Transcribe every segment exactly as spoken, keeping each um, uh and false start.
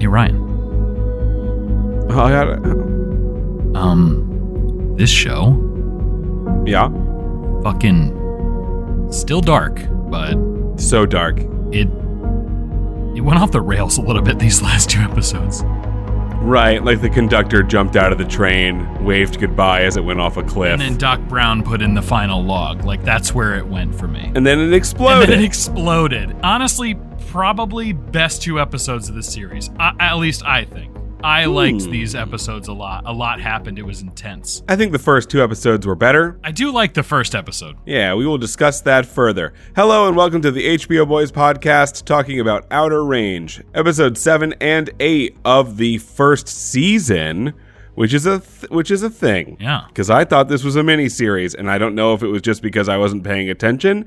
Ryan. Oh, I got it. Um, this show, Yeah. fucking still dark, but So dark. it it went off the rails a little bit these last two episodes. Right, like the conductor jumped out of the train, waved goodbye as it went off a cliff. And then Doc Brown put in the final log. Like, that's where it went for me. And then it exploded. And then it exploded. Honestly, probably best two episodes of the series. Uh, at least I think. I Ooh. liked these episodes a lot. A lot happened. It was intense. I think the first two episodes were better. I do like the first episode. Yeah, we will discuss that further. Hello and welcome to the H B O Boys podcast talking about Outer Range, episode seven and eight of the first season, which is a th- which is a thing. Yeah. Because I thought this was a mini-series, and I don't know if it was just because I wasn't paying attention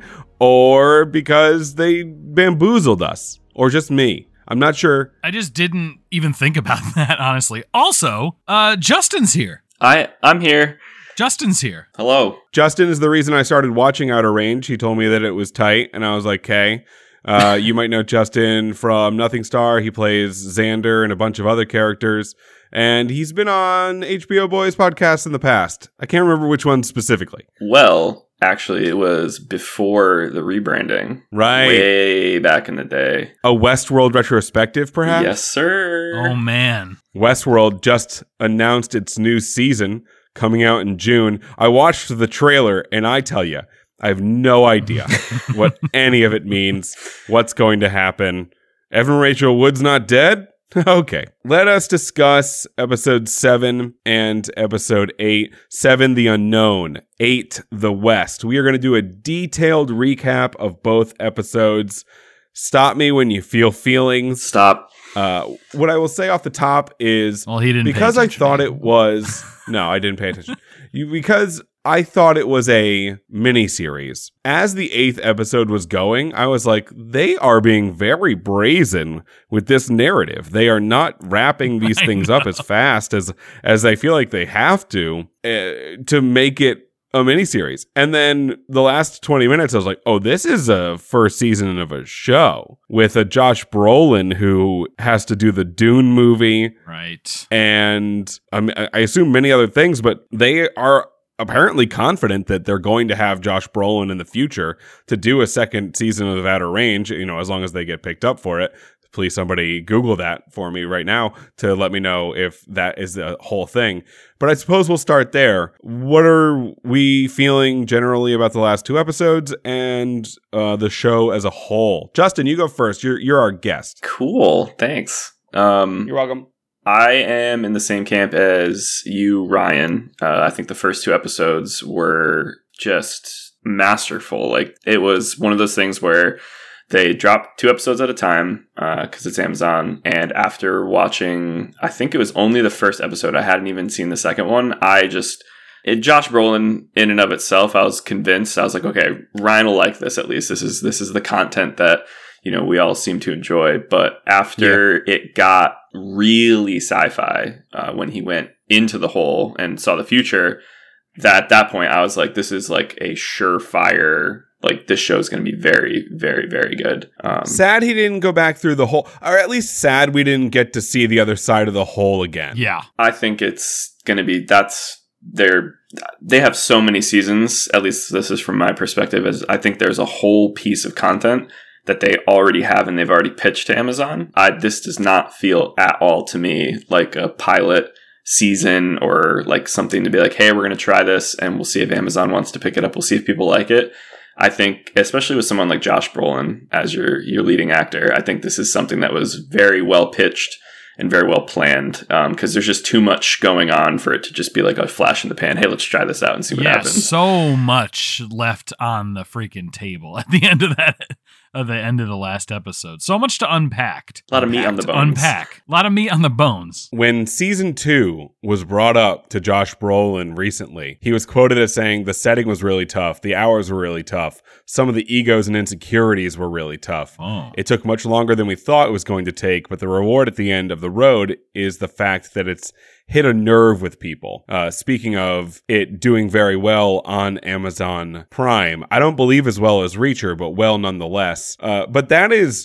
or because they bamboozled us, or just me. I'm not sure. I just didn't even think about that, honestly. Also, uh, Justin's here. I, I'm here. Justin's here. Hello. Justin is the reason I started watching Outer Range. He told me that it was tight, and I was like, okay. Uh, you might know Justin from Nothing Star. He plays Xander and a bunch of other characters, and he's been on H B O Boys podcasts in the past. I can't remember which one specifically. Well, actually, it was before the rebranding. Right. Way back in the day. A Westworld retrospective, perhaps? Yes, sir. Oh, man. Westworld just announced its new season coming out in June. I watched the trailer, and I tell you, I have no idea what any of it means, what's going to happen. Evan Rachel Wood's not dead? Okay. Let us discuss episode seven and episode eight. Seven, The Unknown. Eight, The West. We are going to do a detailed recap of both episodes. Stop me when you feel feelings. Stop. Uh, what I will say off the top is, Well, he didn't pay because I attention. thought it was no, I didn't pay attention. You, because I thought it was a mini-series. As the eighth episode was going, I was like, they are being very brazen with this narrative. They are not wrapping these I things know. up as fast as as I feel like they have to uh, to make it a miniseries. And then the last twenty minutes, I was like, oh, this is a first season of a show with a Josh Brolin who has to do the Dune movie. Right. And I, mean, I assume many other things, but they are apparently confident that they're going to have Josh Brolin in the future to do a second season of Outer Range, you know, as long as they get picked up for it. Please, somebody Google that for me right now to let me know if that is the whole thing. But I suppose we'll start there. What are we feeling generally about the last two episodes and uh, the show as a whole? Justin, you go first. You're you're our guest. Cool. Thanks. Um, You're welcome. I am in the same camp as you, Ryan. Uh, I think the first two episodes were just masterful. Like, it was one of those things where they dropped two episodes at a time because uh, it's Amazon. And after watching, I think it was only the first episode, I hadn't even seen the second one. I just, it, Josh Brolin in and of itself, I was convinced. I was like, okay, Ryan will like this at least. This is this is the content that, you know, we all seem to enjoy. But after yeah. it got really sci-fi, uh, when he went into the hole and saw the future, that at that point, I was like, this is like a surefire. Like, this show is going to be very, very, very good. Um, sad he didn't go back through the hole, or at least sad we didn't get to see the other side of the hole again. Yeah. I think it's going to be, that's, they're, they have so many seasons, at least this is from my perspective, as I think there's a whole piece of content that they already have and they've already pitched to Amazon. I, this does not feel at all to me like a pilot season or like something to be like, hey, we're going to try this and we'll see if Amazon wants to pick it up. We'll see if people like it. I think, especially with someone like Josh Brolin as your your leading actor, I think this is something that was very well pitched and very well planned because um, there's just too much going on for it to just be like a flash in the pan. Hey, let's try this out and see what yeah, happens. So much left on the freaking table at the end of that. At the end of the last episode. So much to unpack. A lot of meat on the bones. Unpack. A lot of meat on the bones. When season two was brought up to Josh Brolin recently, he was quoted as saying the setting was really tough. The hours were really tough. Some of the egos and insecurities were really tough. Oh. It took much longer than we thought it was going to take, but the reward at the end of the road is the fact that it's hit a nerve with people. Uh, speaking of it doing very well on Amazon Prime, I don't believe as well as Reacher, but well nonetheless. Uh, but that is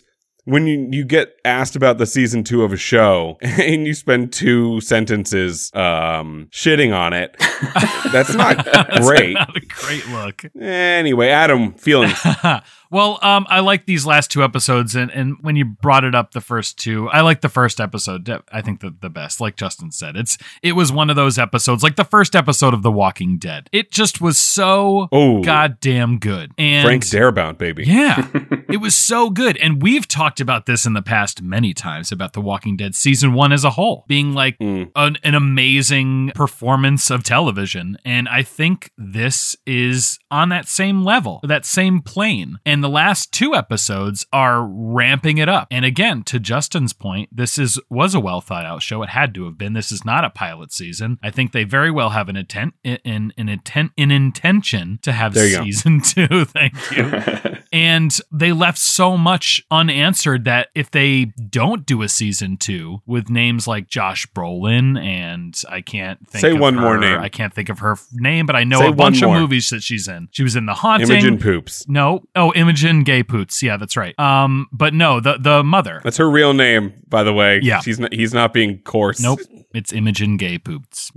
when you, you get asked about the season two of a show and you spend two sentences um, shitting on it, that's not great. That's not a great look. Anyway, Adam, feelings. Well, um, I like these last two episodes, and, and when you brought it up, the first two, I like the first episode. I think the, the best, like Justin said. It's it was one of those episodes, like the first episode of The Walking Dead. It just was so Ooh. goddamn good. And Frank Darabont, baby. Yeah, it was so good. And we've talked about this in the past many times about The Walking Dead season one as a whole being like Mm. an, an amazing performance of television. And I think this is on that same level, that same plane. And the last two episodes are ramping it up. And again, to Justin's point, this is was a well thought out show. It had to have been. This is not a pilot season. I think they very well have an intent, in an intent, an intention to have There you season go. two. Thank you. And they left so much unanswered that if they don't do a season two with names like Josh Brolin, and I can't think Say of one her, more name. I can't think of her name, but I know Say a bunch one of more. movies that she's in. She was in The Haunting. Imogen Poops. No. Oh, Imogen Gay Poots. Yeah, that's right. Um, but no, the the mother. That's her real name, by the way. Yeah. She's not, he's not being coarse. Nope. It's Imogen Gay Poots.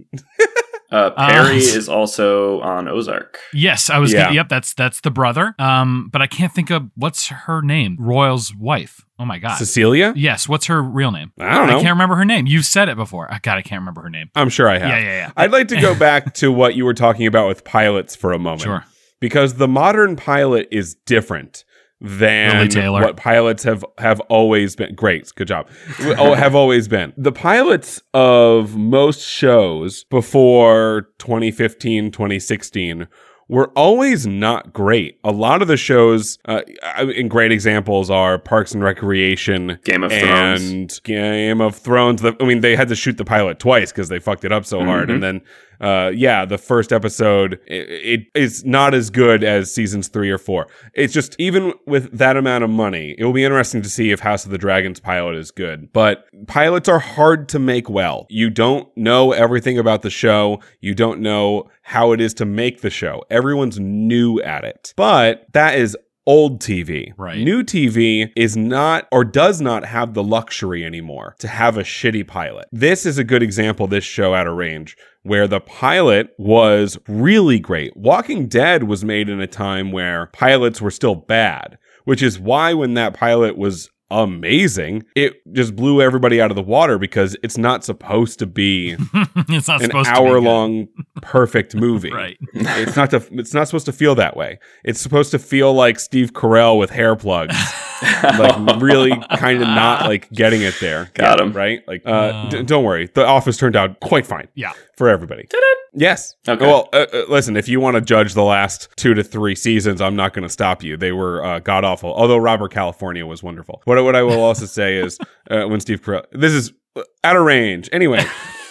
Uh, Perry Uh, is also on Ozark. Yes, I was. Yeah. Gonna, yep, that's that's the brother. Um, but I can't think of what's her name. Royal's wife. Oh my god. Cecilia? Yes. What's her real name? I don't know. I can't remember her name. You've said it before. Oh, God, I can't remember her name. I'm sure I have. Yeah, yeah, yeah. I'd like to go back to what you were talking about with pilots for a moment. Sure. Because the modern pilot is different than Lily Taylor. what pilots have, have always been. Great. Good job. oh, have always been. The pilots of most shows before twenty fifteen, twenty sixteen were always not great. A lot of the shows, uh, and great examples are Parks and Recreation, Game of and Thrones. Game of Thrones. The, I mean, they had to shoot the pilot twice because they fucked it up so hard. Mhm. And then, uh, yeah, the first episode, it, it is not as good as seasons three or four. It's just, even with that amount of money, it will be interesting to see if House of the Dragons pilot is good. But pilots are hard to make well. You don't know everything about the show. You don't know how it is to make the show. Everyone's new at it. But that is old T V. Right. New T V is not or does not have the luxury anymore to have a shitty pilot. This is a good example, this show Out of Range, where the pilot was really great. Walking Dead was made in a time where pilots were still bad, which is why when that pilot was amazing, it just blew everybody out of the water because it's not supposed to be It's not an supposed to be hour good. long perfect movie. Right. It's not to, it's not supposed to feel that way. It's supposed to feel like Steve Carell with hair plugs. Like really kind of not like getting it there. Got Yeah, him. right? Like uh, Uh. d- don't worry. The Office turned out quite fine. Yeah. For everybody. Did it? Yes. Okay. Well, uh, uh, listen, if you want to judge the last two to three seasons, I'm not going to stop you. They were uh, god awful. Although Robert California was wonderful. What what I will also say is uh, when Steve Carell, this is Out of Range. Anyway.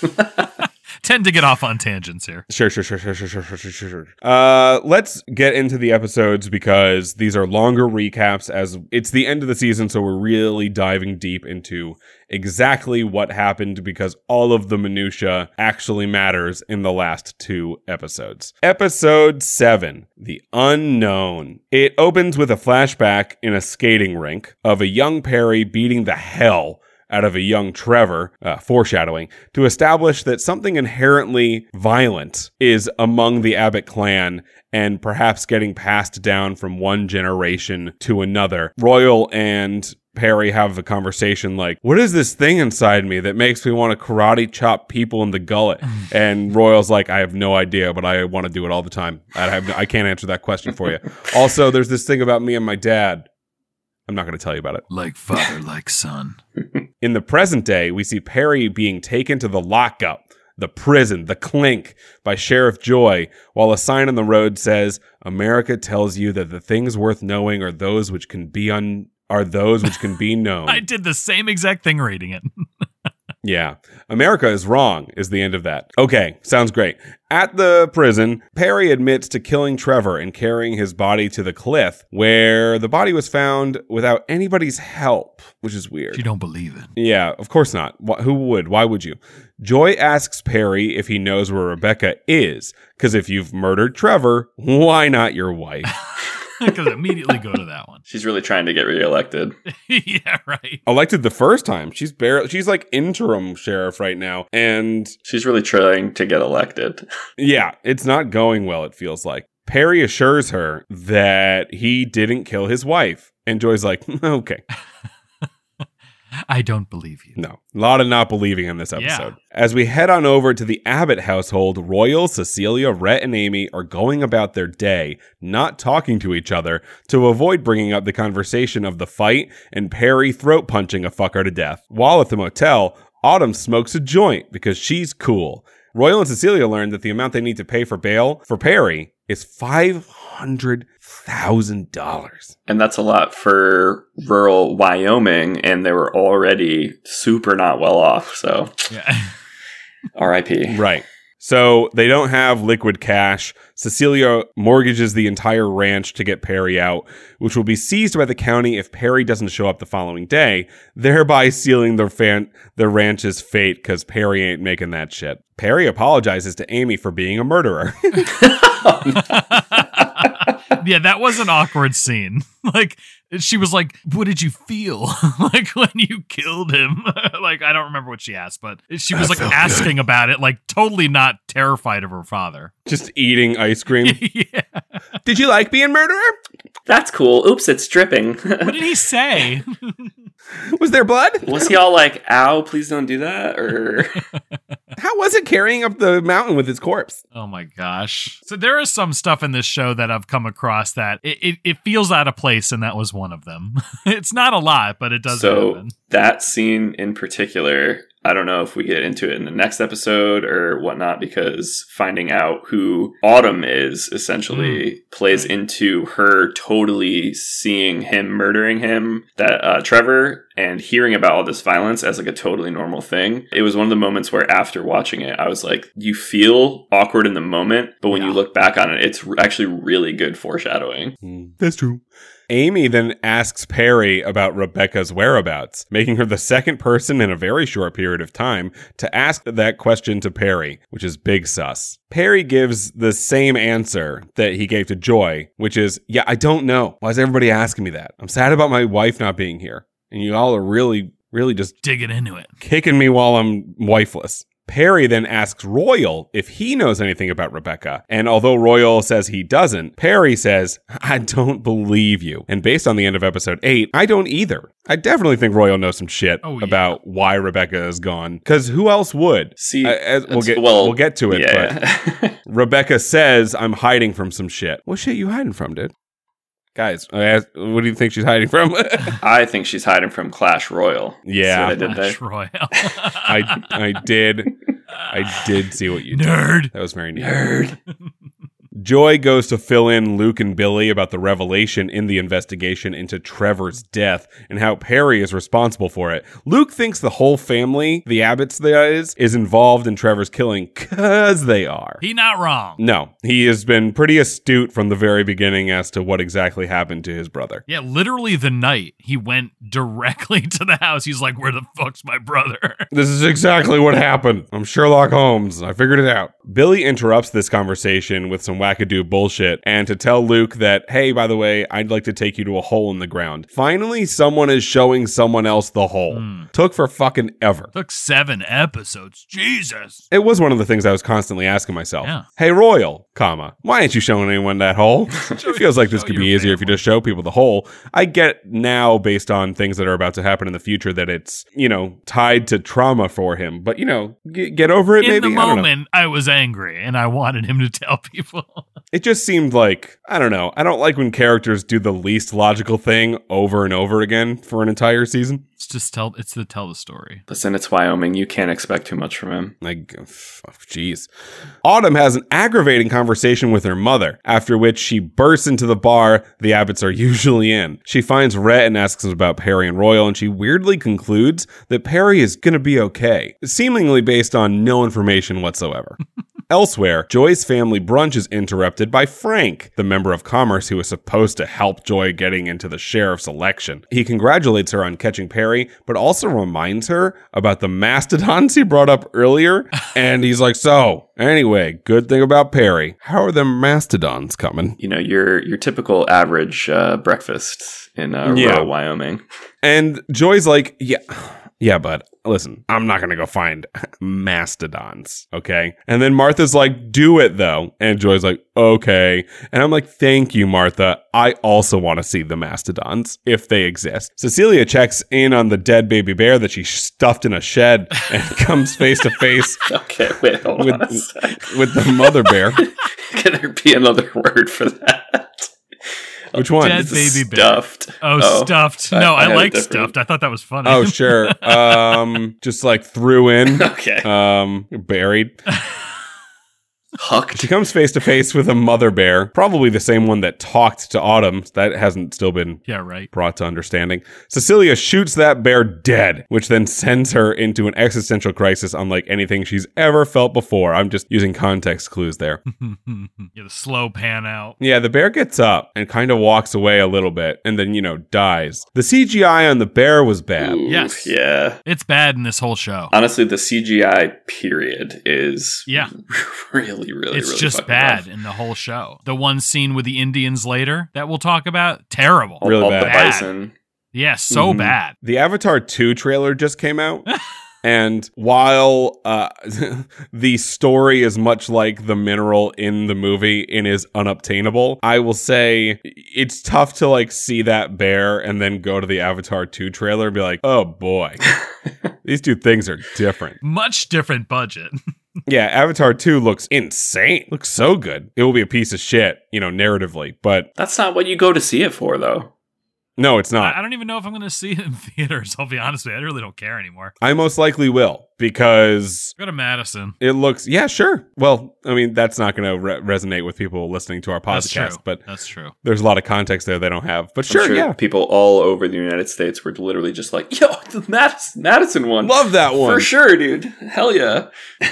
Tend to get off on tangents here. Sure, sure, sure, sure, sure, sure, sure, sure, sure, sure. Uh, let's get into the episodes because these are longer recaps as it's the end of the season, so we're really diving deep into exactly what happened because all of the minutia actually matters in the last two episodes. Episode seven, The Unknown. It opens with a flashback in a skating rink of a young Perry beating the hell out of a young Trevor, uh, foreshadowing, to establish that something inherently violent is among the Abbott clan and perhaps getting passed down from one generation to another. Royal and Perry have a conversation like, what is this thing inside me that makes me want to karate chop people in the gullet? And Royal's like, I have no idea, but I want to do it all the time. I have no, I can't answer that question for you. Also, there's this thing about me and my dad. I'm not going to tell you about it. Like father, like son. In the present day, we see Perry being taken to the lockup, the prison, the clink by Sheriff Joy, while a sign on the road says, America tells you that the things worth knowing are those which can be un- are those which can be known. I did the same exact thing reading it. Yeah. America is wrong is the end of that. Okay, sounds great. At the prison, Perry admits to killing Trevor and carrying his body to the cliff, where the body was found without anybody's help, which is weird. You don't believe it. Yeah, of course not. Wh- who would? Why would you? Joy asks Perry if he knows where Rebecca is, because if you've murdered Trevor, why not your wife? Because immediately go to that one. She's really trying to get reelected. Yeah, right. Elected the first time. She's barely, she's like interim sheriff right now. And She's really trying to get elected. yeah, it's not going well, it feels like. Perry assures her that he didn't kill his wife. And Joy's like, okay. I don't believe you. No, a lot of not believing in this episode. Yeah. As we head on over to the Abbott household, Royal, Cecilia, Rhett, and Amy are going about their day, not talking to each other, to avoid bringing up the conversation of the fight and Perry throat punching a fucker to death. While at the motel, Autumn smokes a joint because she's cool. Royal and Cecilia learn that the amount they need to pay for bail for Perry is five hundred thousand dollars. And that's a lot for rural Wyoming, and they were already super not well off. So Yeah. R I P. Right. So they don't have liquid cash. Cecilia mortgages the entire ranch to get Perry out, which will be seized by the county if Perry doesn't show up the following day, thereby sealing the fan- the ranch's fate because Perry ain't making that shit. Perry apologizes to Amy for being a murderer. Yeah, that was an awkward scene. Like, she was like, what did you feel? Like, when you killed him? Like, I don't remember what she asked, but she was I like felt asking good. about it, like totally not terrified of her father. Just eating ice cream. Yeah. Did you like being murderer? That's cool. Oops, it's dripping. What did he say? Was there blood? Was he all like, ow, please don't do that? Or How was it carrying up the mountain with his corpse? Oh my gosh. So there is some stuff in this show that I've come across that it, it, it feels out of place, and that was one of them. It's not a lot, but it does so happen. that scene in particular, I don't know if we get into it in the next episode or whatnot, because finding out who Autumn is essentially mm. plays into her totally seeing him murdering him, that uh, Trevor, and hearing about all this violence as like a totally normal thing. It was one of the moments where after watching it, I was like, you feel awkward in the moment, but when yeah. you look back on it, it's actually really good foreshadowing. Mm, that's true. Amy then asks Perry about Rebecca's whereabouts, making her the second person in a very short period of time to ask that question to Perry, which is big sus. Perry gives the same answer that he gave to Joy, which is, yeah, I don't know. Why is everybody asking me that? I'm sad about my wife not being here. And you all are really, really just digging into it, kicking me while I'm wifeless. Perry then asks Royal if he knows anything about Rebecca. And although Royal says he doesn't, Perry says, I don't believe you. And based on the end of episode eight, I don't either. I definitely think Royal knows some shit oh, yeah. about why Rebecca is gone. Because who else would? See, uh, as, we'll get well, we'll get to it. Yeah. But Rebecca says, I'm hiding from some shit. What shit you hiding from, dude? Guys, I asked, what do you think she's hiding from? I think she's hiding from Clash Royale. Yeah, did Clash Royale. I I did I did see what you nerd. did. That was very neat. Nerd. Joy goes to fill in Luke and Billy about the revelation in the investigation into Trevor's death and how Perry is responsible for it. Luke thinks the whole family, the Abbotts that is, is involved in Trevor's killing, cause they are. He not wrong. No, he has been pretty astute from the very beginning as to what exactly happened to his brother. Yeah, literally the night he went directly to the house, he's like, where the fuck's my brother? This is exactly what happened. I'm Sherlock Holmes. I figured it out. Billy interrupts this conversation with some wackadoo bullshit and to tell Luke that, hey, by the way, I'd like to take you to a hole in the ground. Finally, someone is showing someone else the hole. Mm. Took for fucking ever. Took seven episodes. Jesus. It was one of the things I was constantly asking myself. Yeah. Hey, Royal, comma, why ain't you showing anyone that hole? It feels like this could be easier family. If you just show people the hole. I get now, based on things that are about to happen in the future, that it's, you know, tied to trauma for him. But, you know, g- get over it in maybe? In the moment, I, I was angry and I wanted him to tell people. It just seemed like, I don't know, I don't like when characters do the least logical thing over and over again for an entire season. It's just tell, it's to tell the story. Listen, it's Wyoming. You can't expect too much from him. Like, jeez. Autumn has an aggravating conversation with her mother, after which she bursts into the bar the Abbotts are usually in. She finds Rhett and asks him about Perry and Royal, and she weirdly concludes that Perry is gonna be okay, seemingly based on no information whatsoever. Elsewhere, Joy's family brunch is interrupted by Frank, the member of Commerce who was supposed to help Joy getting into the sheriff's election. He congratulates her on catching Perry, but also reminds her about the mastodons he brought up earlier. And he's like, so, anyway, good thing about Perry. How are them mastodons coming? You know, your your typical average uh, breakfast in uh, Yeah. rural Wyoming. And Joy's like, yeah, yeah, bud, listen, I'm not going to go find mastodons, okay? And then Martha's like, do it, though. And Joy's like, okay. And I'm like, thank you, Martha. I also want to see the mastodons, if they exist. Cecilia checks in on the dead baby bear that she stuffed in a shed and comes face to face Okay, wait, hold with, on a sec. with the mother bear. Can there be another word for that? Which one? Dead It's baby bear. stuffed. Oh, stuffed. I- No, I I, had a like different- stuffed. I thought that was funny. Oh, sure. Um, just like threw in, Okay. um, buried. Hucked. She comes face to face with a mother bear, probably the same one that talked to Autumn. That hasn't still been Yeah, right. brought to understanding. Cecilia shoots that bear dead, which then sends her into an existential crisis unlike anything she's ever felt before. I'm just using context clues there. Yeah, the slow pan out. Yeah, the bear gets up and kind of walks away a little bit and then, you know, dies. The C G I on the bear was bad. Ooh, Yes. Yeah. It's bad in this whole show. Honestly, the C G I period is Yeah. really, really, It's really just fucking bad rough. in the whole show. The one scene with the Indians later that we'll talk about, terrible. All, Really all bad. the bison. Yeah, so Mhm. bad. The Avatar two trailer just came out. And while uh, the story is much like the mineral in the movie and is unobtainable, I will say it's tough to like see that bear and then go to the Avatar two trailer and be like, oh boy, these two things are different. Much different budget. Yeah, Avatar two looks insane. Looks so good. It will be a piece of shit, you know, narratively, but That's not what you go to see it for, though. no, it's I, not. I don't even know if I'm going to see it in theaters. I'll be honest with you. I really don't care anymore. I most likely will because Go to Madison. it looks, yeah, sure. Well, I mean, that's not going to re- resonate with people listening to our That's podcast, true. but That's true. there's a lot of context there they don't have. But I'm sure, yeah. people all over the United States were literally just like, yo, the Madison, Madison one. Love that one. For sure, dude. Hell yeah.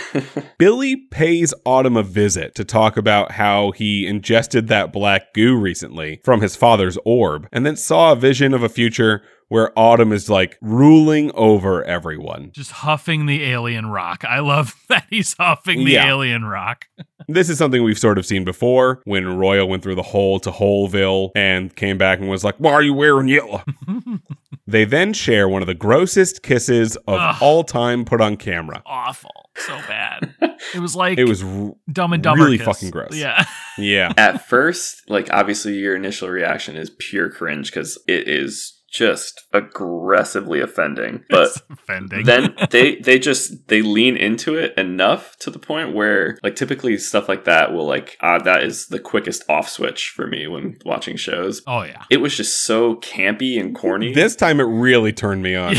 Billy pays Autumn a visit to talk about how he ingested that black goo recently from his father's orb and then saw a vision of a future where Autumn is like ruling over everyone. Just huffing the alien rock. I love that he's huffing the Yeah. alien rock. This is something we've sort of seen before when Royal went through the hole to Holeville and came back and was like, why are you wearing yellow? They then share one of the grossest kisses of Ugh. all time put on camera. Awful. So bad. It was like It was r- Dumb and Dumber really kiss. fucking gross. Yeah. yeah. At first, like, obviously your initial reaction is pure cringe because it is just aggressively offending. But It's offending. then they they just they lean into it enough to the point where, like, typically stuff like that will, like, uh, that is the quickest off switch for me when watching shows. Oh, yeah. It was just so campy and corny. This time it really turned me on.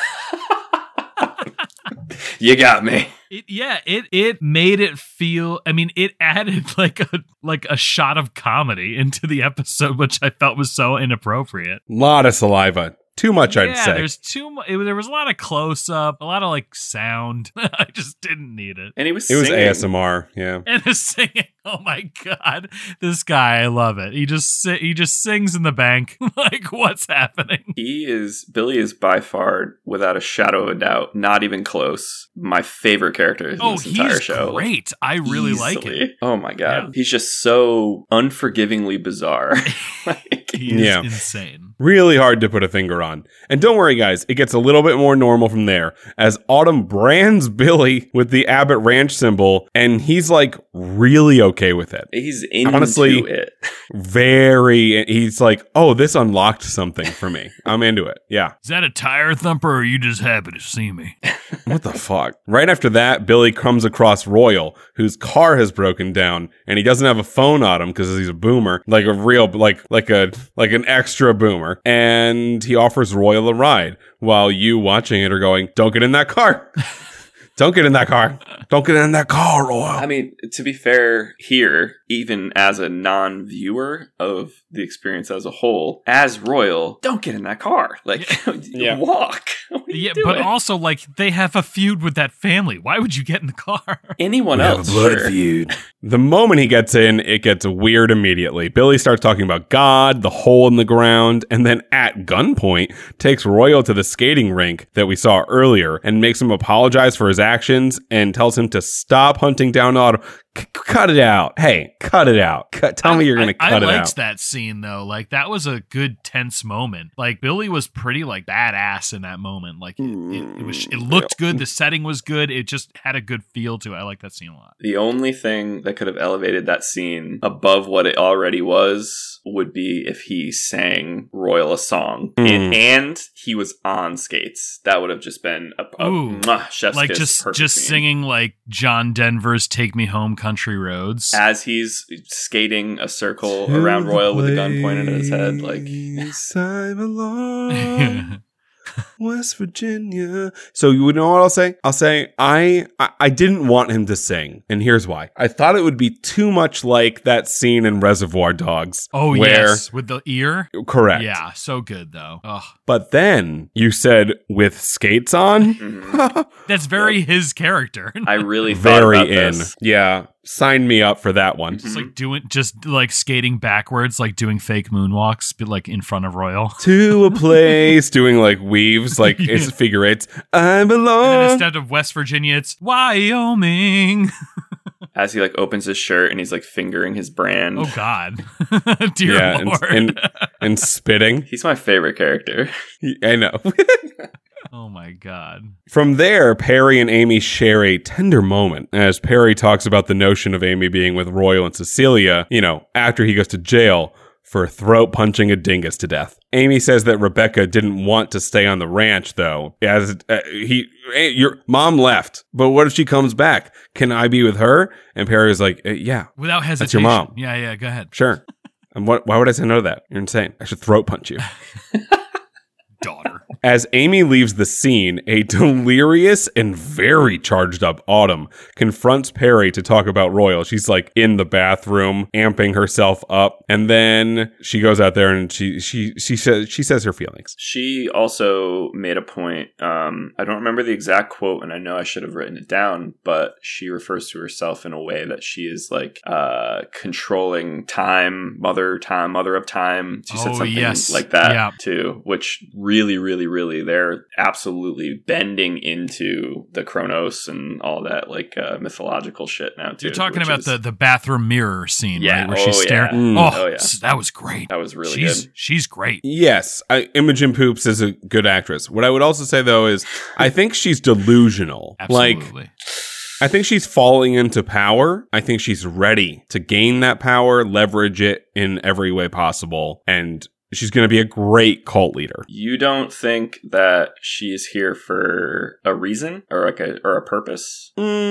You got me. It, yeah, it it made it feel. I mean, it added like a like a shot of comedy into the episode, which I felt was so inappropriate. Lot of saliva. Too much, I'd yeah, say. there's too much. There was a lot of close up, a lot of like sound. I just didn't need it. And he was It was singing. A S M R, yeah. And the singing. Oh my god, this guy! I love it. He just si- he just sings in the bank. Like, what's happening? He is Billy is by far, without a shadow of a doubt, not even close, my favorite character in Oh, this entire he's show. great. I really like it. Easily. Oh my god, Yeah. he's just so unforgivingly bizarre. Like, He is Yeah. insane. Really hard to put a finger on. And don't worry, guys, it gets a little bit more normal from there as Autumn brands Billy with the Abbott Ranch symbol, and he's like really okay with it. he's into Honestly, it. Very, he's like, oh, this unlocked something for me. I'm into it. Yeah. Is that a tire thumper, or are you just happy to see me? What the fuck? Right after that, Billy comes across Royal, whose car has broken down, and he doesn't have a phone on him because he's a boomer, like a real, like, like a, like an extra boomer. And he offers Royal a ride while you watching it are going, don't get in that car. Don't get in that car. Don't get in that car, Royal. I mean, to be fair, here, even as a non-viewer of the experience as a whole, as Royal, don't get in that car. Like, Yeah. walk. What are Yeah, doing? but also, like, they have a feud with that family. Why would you get in the car? Anyone We have else? a blood sure. feud. The moment he gets in, it gets weird immediately. Billy starts talking about God, the hole in the ground, and then at gunpoint takes Royal to the skating rink that we saw earlier and makes him apologize for his actions and tells him to stop hunting down Autumn. C- cut it out. Hey, cut it out. Cut, tell me you're going to I, cut I it liked out. that scene though. Like that was a good tense moment. Like Billy was pretty like badass in that moment. Like it, it, it was, it looked good. The setting was good. It just had a good feel to it. I like that scene a lot. The only thing that could have elevated that scene above what it already was would be if he sang Royal a song Mm. and, and he was on skates. That would have just been a, a Ooh. mwah, chef's Like kiss, just perfect just scene. singing like John Denver's "Take Me Home, Country Roads." as he's skating a circle around Royal with a gun pointed at his head. Like, I belong. West Virginia. So you know what I'll say? I'll say I, I I didn't want him to sing, and here's why. I thought it would be too much like that scene in Reservoir Dogs. oh where, yes, with the ear. correct. Yeah, so good though. Ugh. But then you said with skates on. mhm. That's very his character. I really thought Very about in. this. Yeah, sign me up for that one. Just like doing, just like skating backwards, like doing fake moonwalks, but like in front of Royal. To a place, doing like weaves, like it's figure eights. I And then belong. instead of West Virginia, it's Wyoming. As he like opens his shirt and he's like fingering his brand. Oh God, dear Yeah, and, Lord. and and spitting. He's my favorite character. I know. oh my God. From there, Perry and Amy share a tender moment as Perry talks about the notion of Amy being with Royal and Cecilia, you know, after he goes to jail for throat punching a dingus to death. Amy says that Rebecca didn't want to stay on the ranch, though, as uh, he, hey, your mom left. But what if she comes back? Can I be with her? And Perry was like, uh, yeah, Without hesitation. That's your mom. Yeah, yeah. Go ahead, sure. And what? Why would I say no to that? You're insane. I should throat punch you. daughter. As Amy leaves the scene, a delirious and very charged up Autumn confronts Perry to talk about Royal. She's like in the bathroom, amping herself up, and then she goes out there and she she she says she says her feelings. She also made a point. Um, I don't remember the exact quote, and I know I should have written it down, but she refers to herself in a way that she is like uh, controlling time, mother time, mother of time. She said Oh, something yes. like that Yeah. too, which really, really, really, they're absolutely bending into the Chronos and all that like uh, mythological shit now too. You're talking which about is- the, the bathroom mirror scene, Yeah. right? Where Oh, she's staring. yeah. Mm. Oh, Oh, yeah. s- that was great. that was really she's good. she's great. Yes, I, Imogen Poops is a good actress. What I would also say though is I think she's delusional. Like Absolutely. I think she's falling into power. I think she's ready to gain that power, leverage it in every way possible, and she's going to be a great cult leader. You don't think that she is here for a reason or like a or a purpose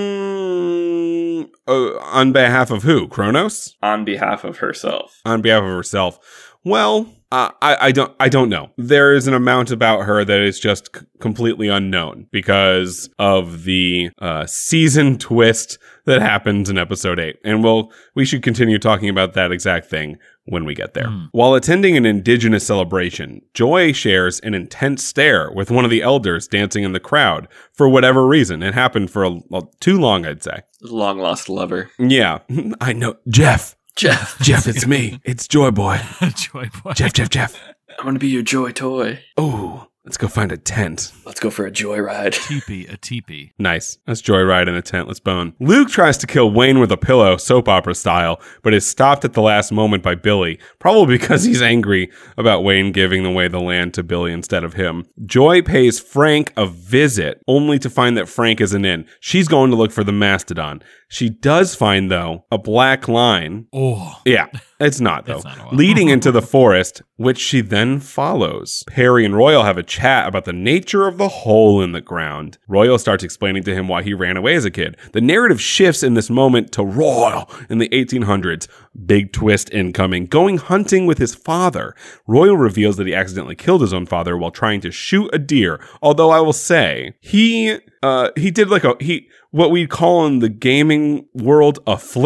Mm, uh, on behalf of who? Kronos? on behalf of herself? On behalf of herself. Well, uh, I, I don't I don't know. There is an amount about her that is just c- completely unknown because of the uh, season twist that happens in episode eight. And we'll we should continue talking about that exact thing when we get there. Mm. While attending an indigenous celebration, Joy shares an intense stare with one of the elders dancing in the crowd for whatever reason. It happened for a, a, too long, I'd say. Long lost lover. Yeah, I know. Jeff. Jeff, Jeff, it's me. It's Joy Boy. Joy Boy. Jeff, Jeff, Jeff. I'm gonna be your joy toy. Oh, let's go find a tent. Let's go for a joyride. Teepee, a teepee. Nice. Let's joyride in a tent. Let's bone. Luke tries to kill Wayne with a pillow, soap opera style, but is stopped at the last moment by Billy, probably because he's angry about Wayne giving away the land to Billy instead of him. Joy pays Frank a visit, only to find that Frank isn't in. She's going to look for the mastodon. She does find, though, a black line. Oh, Yeah, it's not, though. It's not a while. Leading into the forest, which she then follows. Perry and Royal have a chat about the nature of the hole in the ground. Royal starts explaining to him why he ran away as a kid. The narrative shifts in this moment to Royal in the eighteen hundreds. Big twist incoming. Going hunting with his father. Royal reveals that he accidentally killed his own father while trying to shoot a deer. Although I will say, he, uh, he did like a, he, what we'd call in the gaming world a flick.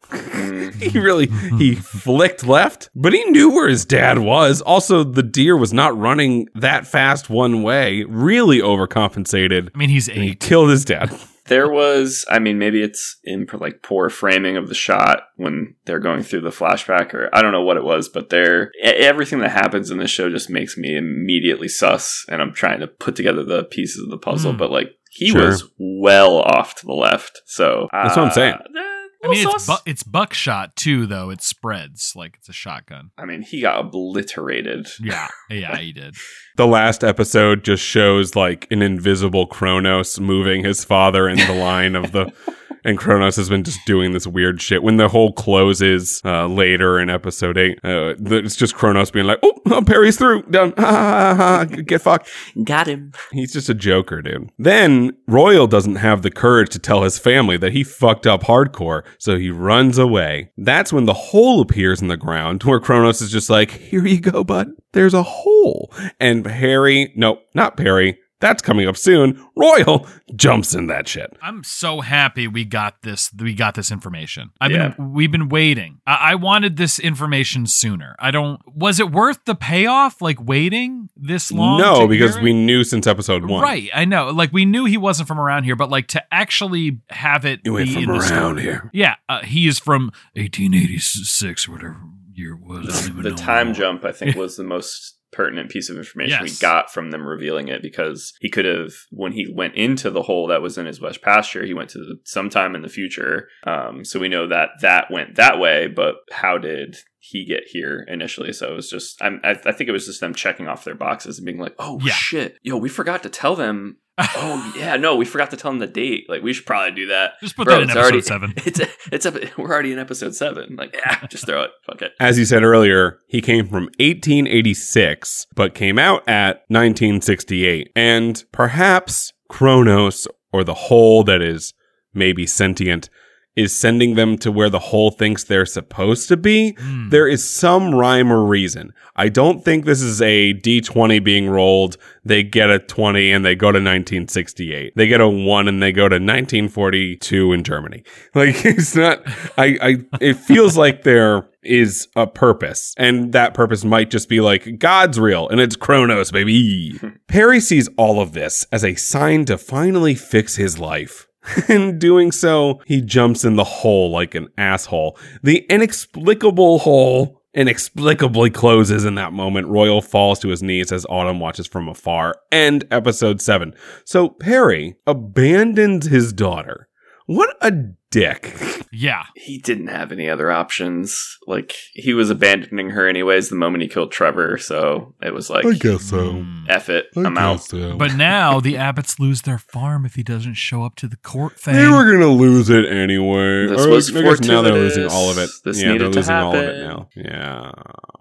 he really, he flicked left, but he knew where his dad was. Also, the deer was not running that fast one way, really overcompensated. I mean, he's and he eight. killed his dad. There was, I mean, maybe it's in like poor framing of the shot when they're going through the flashback, or I don't know what it was, but there, everything that happens in this show just makes me immediately sus, and I'm trying to put together the pieces of the puzzle, mm. but like he sure. was well off to the left. So that's uh, what I'm saying. I mean, it's, bu- it's buckshot too, though. It spreads like it's a shotgun. I mean, he got obliterated. Yeah, yeah, he did. The last episode just shows like an invisible Kronos moving his father in the line of the... And Kronos has been just doing this weird shit. When the whole closes uh, later in episode eight, uh, it's just Kronos being like, oh, oh Perry's through. Done. Ha, ha, ha, ha. Get fucked. Got him. He's just a joker, dude. Then Royal doesn't have the courage to tell his family that he fucked up hardcore, so he runs away. That's when the hole appears in the ground, where Kronos is just like, here you go, bud. There's a hole. And Harry, no, not Perry. That's coming up soon. Royal jumps in that shit. I'm so happy we got this. We got this information. I've yeah. been. We've been waiting. I, I wanted this information sooner. I don't. Was it worth the payoff? Like waiting this long? No, because we knew since episode one. Right. I know. Like we knew he wasn't from around here, but like to actually have it. He went be from in the around story. here. Yeah, uh, he is from eighteen eighty-six or whatever year it was. I don't even the know time anymore. jump, I think, was the most pertinent piece of information yes. we got from them revealing it, because he could have, when he went into the hole that was in his west pasture, he went to the, sometime in the future. Um, so we know that that went that way, but how did he get here initially? So it was just, I'm, I, I think it was just them checking off their boxes and being like, oh yeah. shit, yo, we forgot to tell them. Oh yeah, no, we forgot to tell them the date. Like we should probably do that. Just put Bro, that in episode already, seven. It's it's up. We're already in episode seven. Like yeah, just throw it. Fuck it. As you said earlier, he came from eighteen eighty-six, but came out at nineteen sixty-eight. And perhaps Kronos, or the hole that is maybe sentient, is sending them to where the hole thinks they're supposed to be. Mm. There is some rhyme or reason. I don't think this is a D twenty being rolled. They get a twenty and they go to nineteen sixty-eight. They get a one and they go to nineteen forty-two in Germany. Like, it's not, I, I, it feels like there is a purpose, and that purpose might just be like, God's real and it's Kronos, baby. Perry sees all of this as a sign to finally fix his life. In doing so, he jumps in the hole like an asshole. The inexplicable hole inexplicably closes in that moment. Royal falls to his knees as Autumn watches from afar. End episode seven. So Perry abandons his daughter. What a dick. Yeah. He didn't have any other options. Like, he was abandoning her anyways the moment he killed Trevor, so it was like, I guess so. F it, I I'm out. So. But now the Abbotts lose their farm if he doesn't show up to the court thing. They were going to lose it anyway. This or, was I guess now they're losing fortuitous. all of it. This yeah, needed they're to losing all of it happen. now. Yeah.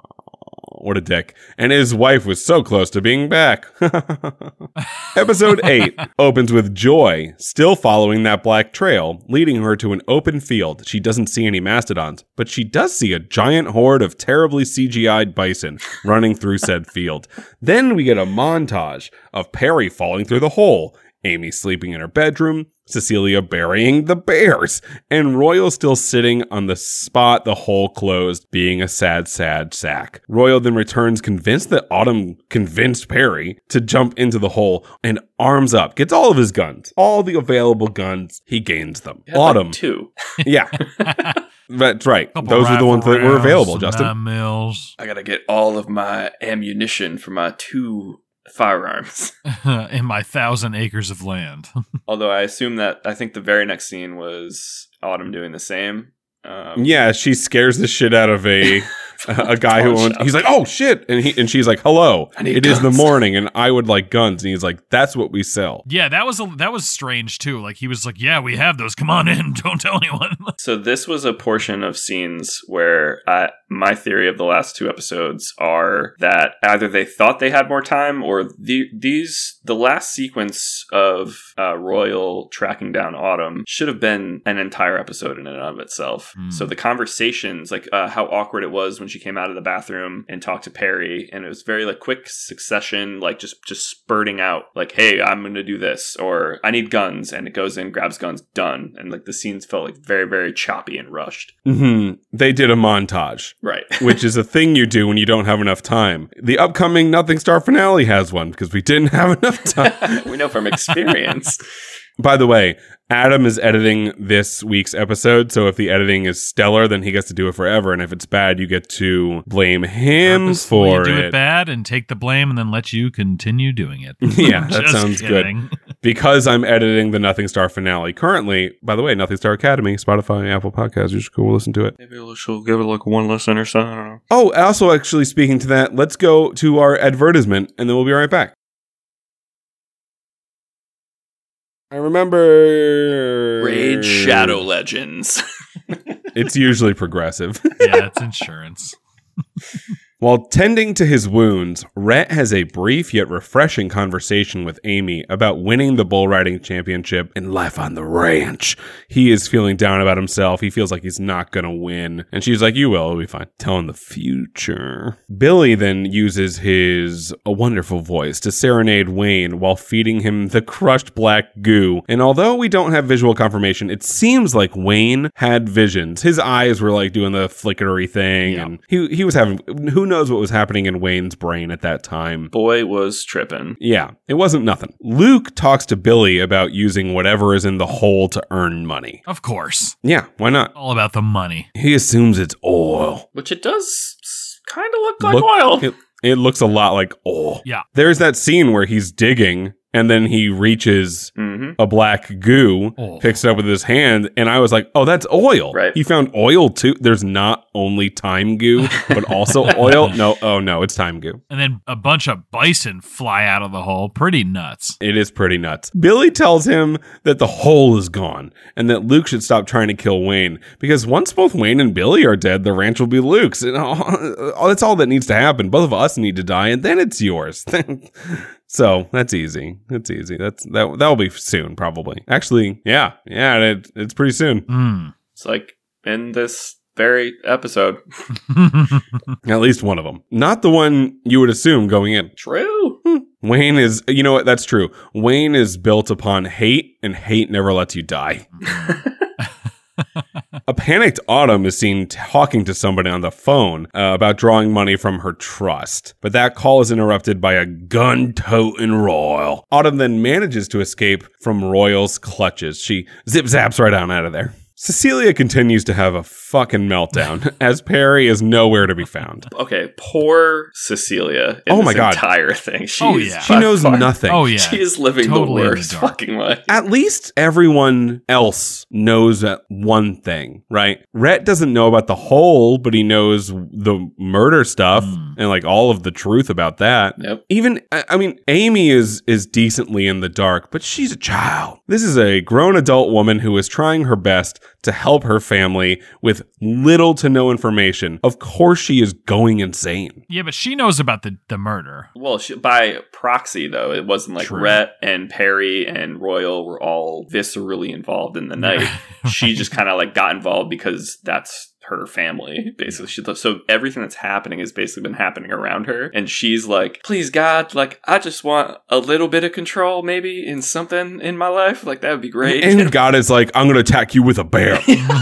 What a dick. And his wife was so close to being back. Episode eight opens with Joy still following that black trail, leading her to an open field. She doesn't see any mastodons, but she does see a giant horde of terribly C G I'd bison running through said field. Then we get a montage of Perry falling through the hole, Amy sleeping in her bedroom, Cecilia burying the bears, and Royal still sitting on the spot the hole closed, being a sad, sad sack. Royal then returns convinced that Autumn convinced Perry to jump into the hole, and arms up, gets all of his guns. All the available guns, he gains them. Autumn. Like two. Yeah. That's right. Couple Those are the ones that were rifle available, rounds, Justin. nine mils. I gotta get all of my ammunition for my two firearms. In my thousand acres of land. Although I assume that, I think the very next scene was Autumn doing the same. Um, Yeah, she scares the shit out of a a guy who Pawn owns. shop. He's like, "Oh shit!" and he and she's like, "Hello, I need it is the guns." morning, and I would like guns." And he's like, "That's what we sell." Yeah, that was a, that was strange too. Like he was like, "Yeah, we have those. Come on in. Don't tell anyone." So this was a portion of scenes where I my theory of the last two episodes are that either they thought they had more time, or the, these the last sequence of uh, Royal tracking down Autumn should have been an entire episode in and of itself. Mm. So the conversations, like uh, how awkward it was when she came out of the bathroom and talked to Perry, and it was very like quick succession, like just just spurting out, like, hey, I'm gonna do this, or I need guns, and it goes in, grabs guns, done. And like the scenes felt like very, very choppy and rushed. Mm-hmm. They did a montage. Right. Which is a thing you do when you don't have enough time. The upcoming Nothing Star finale has one, because we didn't have enough time. We know from experience. By the way, Adam is editing this week's episode, so if the editing is stellar, then he gets to do it forever, and if it's bad, you get to blame him for do it. it bad and take the blame and then let you continue doing it. Yeah, that Just sounds kidding. good. Because I'm editing the Nothing Star finale currently, by the way, Nothing Star Academy, Spotify, Apple Podcasts, you should go listen to it. Maybe she'll give it like one listen or so, I don't know. Oh, also actually speaking to that, let's go to our advertisement, and then we'll be right back. I remember Raid Shadow Legends. It's usually progressive. Yeah, it's insurance. While tending to his wounds, Rhett has a brief yet refreshing conversation with Amy about winning the bull riding championship and life on the ranch. He is feeling down about himself. He feels like he's not going to win. And she's like, you will, it'll be fine. Tell him the future. Billy then uses his a wonderful voice to serenade Wayne while feeding him the crushed black goo. And although we don't have visual confirmation, it seems like Wayne had visions. His eyes were like doing the flickery thing. Yeah. And he, he was having, who knows what was happening in Wayne's brain at that time. Boy was tripping. Yeah, it wasn't nothing. Luke talks to Billy about using whatever is in the hole to earn money. Of course. Yeah, why not? All about the money. He assumes it's oil. Which it does kind of look like Look- oil. It, it looks a lot like oil. Yeah. There's that scene where he's digging and then he reaches Mm-hmm. a black goo, Oh. picks it up with his hand, and I was like, oh, that's oil. Right. He found oil too. There's not only time goo, but also oil. No, oh no, it's time goo. And then a bunch of bison fly out of the hole. Pretty nuts. It is pretty nuts. Billy tells him that the hole is gone and that Luke should stop trying to kill Wayne because once both Wayne and Billy are dead, the ranch will be Luke's. And all, that's all that needs to happen. Both of us need to die and then it's yours. So that's easy. That's easy. That's that. That'll be soon, probably. Actually, yeah, yeah. It, it's pretty soon. Mm. It's like in this very episode. At least one of them. Not the one you would assume going in. True. Wayne is. You know what? That's true. Wayne is built upon hate, and hate never lets you die. A panicked Autumn is seen talking to somebody on the phone uh, about drawing money from her trust. But that call is interrupted by a gun-toting Royal. Autumn then manages to escape from Royal's clutches. She zip-zaps right on out of there. Cecilia continues to have a fucking meltdown as Perry is nowhere to be found. Okay, poor Cecilia in Oh this my God. entire thing. She Oh, is yeah. She by knows far- nothing. Oh, yeah. She is living Totally in the the worst dark. fucking life. At least everyone else knows that one thing, right? Rhett doesn't know about the whole, but he knows the murder stuff Mm. and like all of the truth about that. Yep. Even, I I mean, Amy is is decently in the dark, but she's a child. This is a grown adult woman who is trying her best to help her family with little to no information. Of course she is going insane. Yeah, but she knows about the, the murder. Well, she, by proxy, though, it wasn't like True. Rhett and Perry and Royal were all viscerally involved in the night. She just kind of like got involved because that's her family, basically. She, so everything that's happening has basically been happening around her. And she's like, please, God, like, I just want a little bit of control, maybe, in something in my life. Like, that would be great. And God is like, I'm going to attack you with a bear.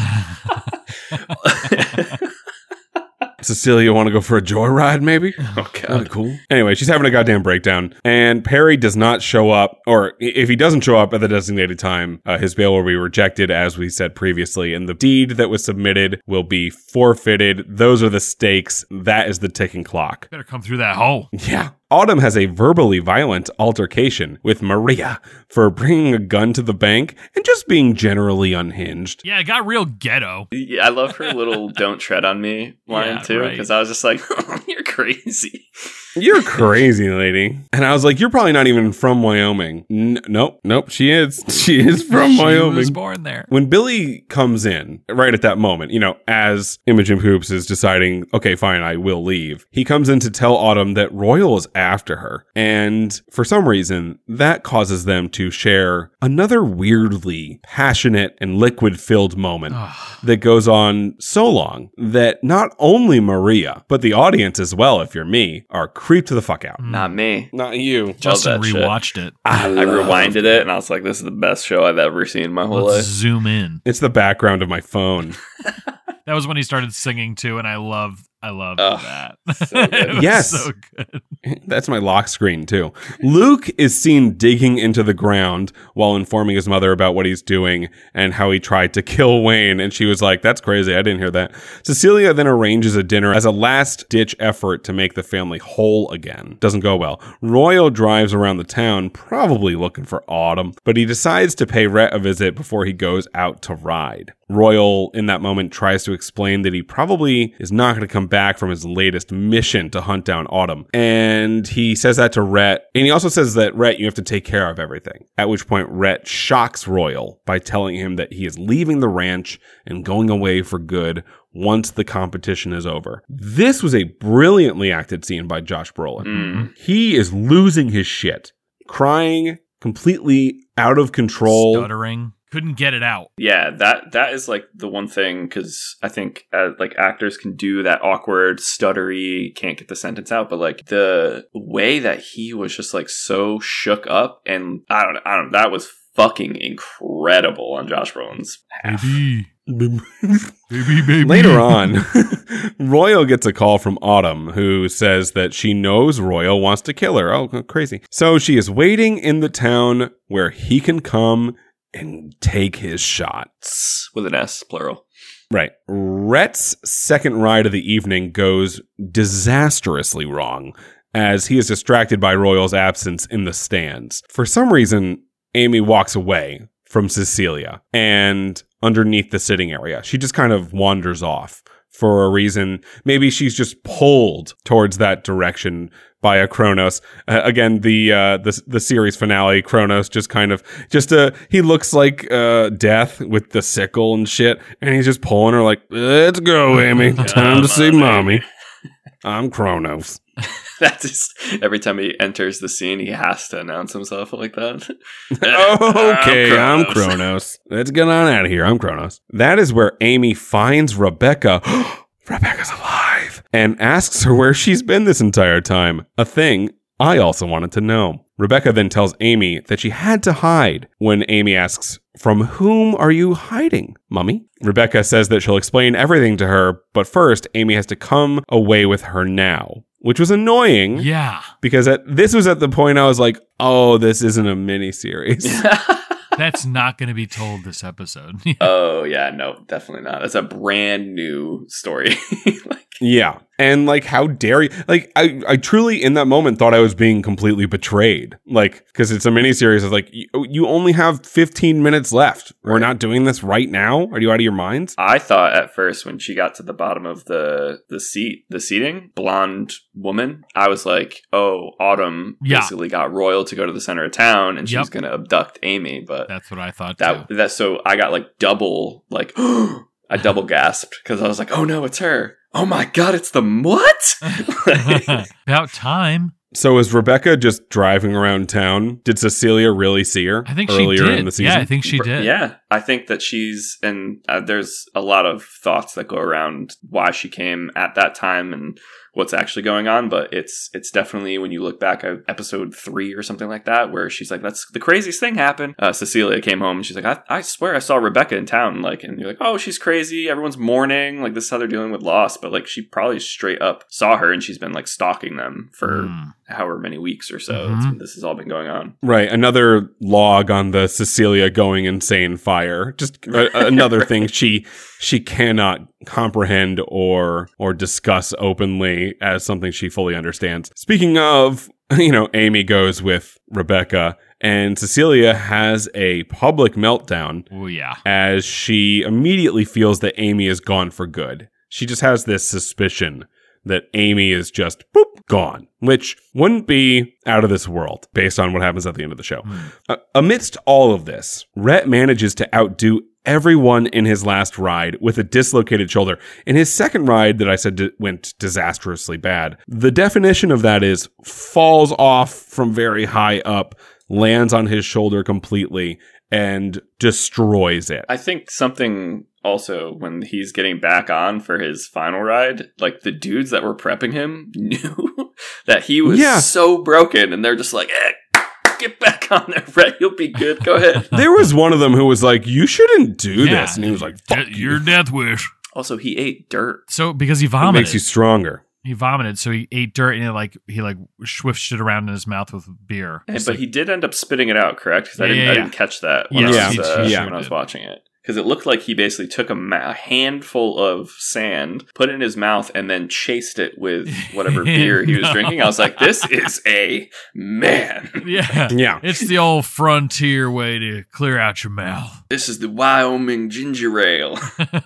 Cecilia, want to go for a joyride, maybe? Oh, That'd God. be cool. Anyway, she's having a goddamn breakdown, and Perry does not show up, or i- if he doesn't show up at the designated time, uh, his bail will be rejected, as we said previously, and the deed that was submitted will be forfeited. Those are the stakes. That is the ticking clock. Better come through that hole. Yeah. Autumn has a verbally violent altercation with Maria for bringing a gun to the bank and just being generally unhinged. Yeah, it got real ghetto. Yeah, I love her little "Don't tread on me" line Yeah, too, right. because I was just like, "You're crazy." You're crazy, lady. And I was like, you're probably not even from Wyoming. N- nope, nope, she is. She is from she Wyoming. was born there. When Billy comes in, right at that moment, you know, as Imogen Poops is deciding, okay, fine, I will leave, he comes in to tell Autumn that Royal is after her. And for some reason, that causes them to share another weirdly passionate and liquid-filled moment that goes on so long that not only Maria, but the audience as well, if you're me, are creeped the fuck out. Not me. Not you. Justin that shit. rewatched it. I, I rewinded it and I was like, this is the best show I've ever seen in my whole Let's life. zoom in. It's the background of my phone. That was when he started singing too, and I love, I love Ugh, that. so good. It was Yes. so good. That's my lock screen, too. Luke is seen digging into the ground while informing his mother about what he's doing and how he tried to kill Wayne. And she was like, that's crazy. I didn't hear that. Cecilia then arranges a dinner as a last-ditch effort to make the family whole again. Doesn't go well. Royal drives around the town, probably looking for Autumn, but he decides to pay Rhett a visit before he goes out to ride. Royal, in that moment, tries to explain that he probably is not going to come back from his latest mission to hunt down Autumn. And he says that to Rhett. And he also says that, Rhett, you have to take care of everything. At which point, Rhett shocks Royal by telling him that he is leaving the ranch and going away for good once the competition is over. This was a brilliantly acted scene by Josh Brolin. Mm. He is losing his shit, crying, completely out of control. Stuttering. Couldn't get it out. Yeah, that that is like the one thing, because I think uh, like actors can do that awkward, stuttery, can't get the sentence out, but like the way that he was just like so shook up, and I don't know, I don't know, that was fucking incredible on Josh Brolin's half. Baby. baby, baby. Later on, Royal gets a call from Autumn, who says that she knows Royal wants to kill her. Oh, crazy. So she is waiting in the town where he can come and take his shot. With an S, plural. Right. Rhett's second ride of the evening goes disastrously wrong as he is distracted by Royal's absence in the stands. For some reason, Amy walks away from Cecilia and underneath the sitting area. She just kind of wanders off for a reason. Maybe she's just pulled towards that direction by a Kronos. Uh, again, the, uh, the the series finale, Kronos just kind of, just uh, he looks like uh, Death with the sickle and shit, and he's just pulling her like, let's go, Amy. Time to see mommy. I'm Kronos. That's just, every time he enters the scene, he has to announce himself like that. Okay, I'm Kronos. I'm Kronos. Let's get on out of here. I'm Kronos. That is where Amy finds Rebecca. Rebecca's alive. And asks her where she's been this entire time. A thing I also wanted to know. Rebecca then tells Amy that she had to hide when Amy asks, from whom are you hiding, Mummy? Rebecca says that she'll explain everything to her, but first, Amy has to come away with her now. Which was annoying. Yeah. Because at, this was at the point I was like, oh, this isn't a miniseries. That's not going to be told this episode. Oh, yeah, no, definitely not. That's a brand new story. like, yeah. And like, how dare you? Like, I, I truly in that moment thought I was being completely betrayed. Like, because it's a miniseries. It's like, you, you only have fifteen minutes left. Right. We're not doing this right now. Are you out of your minds? I thought at first when she got to the bottom of the, the seat, the seating, blonde woman, I was like, oh, Autumn yeah. basically got Royal to go to the center of town and she's yep. going to abduct Amy. But that's what I thought that, too. That, so I got like double, like, I double gasped because I was like, oh no, it's her. Oh my God, it's the what? About time. So is Rebecca just driving around town? Did Cecilia really see her? I think earlier she did. in the season? Yeah, I think she did. Yeah, I think that she's, and uh, there's a lot of thoughts that go around why she came at that time and what's actually going on, but it's it's definitely when you look back at episode three or something like that, where she's like, "That's the craziest thing happened." Uh, Cecilia came home and she's like, I, "I swear I saw Rebecca in town," like, and you're like, "Oh, she's crazy. Everyone's mourning. Like this is how they're dealing with loss." But like, she probably straight up saw her and she's been like stalking them for mm. however many weeks or so. Mm-hmm. This has all been going on. Right. Another log on the Cecilia going insane fire. Just a, another right. thing she she cannot comprehend or or discuss openly as something she fully understands. Speaking of, you know, Amy goes with Rebecca and Cecilia has a public meltdown. Oh yeah. As she immediately feels that Amy is gone for good. She just has this suspicion that Amy is just boop gone, which wouldn't be out of this world based on what happens at the end of the show. Mm. Uh, amidst all of this, Rhett manages to outdo everyone in his last ride with a dislocated shoulder. In his second ride that I said d- went disastrously bad, the definition of that is falls off from very high up, lands on his shoulder completely, and destroys it. I think something also when he's getting back on for his final ride, like the dudes that were prepping him knew that he was yeah. so broken, and they're just like, eh, get back on there, Rhett. You'll be good. Go ahead. There was one of them who was like, you shouldn't do yeah, this. And he was like, fuck your you. death wish. Also, he ate dirt. So because he vomited. It makes you stronger. He vomited, so he ate dirt and he like he like swished it around in his mouth with beer. And, but like, he did end up spitting it out, correct? Because yeah, I didn't, yeah, I didn't catch that when, yeah. I, was, uh, yeah. when I was watching it. Because it looked like he basically took a, ma- a handful of sand, put it in his mouth, and then chased it with whatever beer he was no. drinking. I was like, this is a man. Yeah. Yeah. It's the old frontier way to clear out your mouth. This is the Wyoming ginger ale.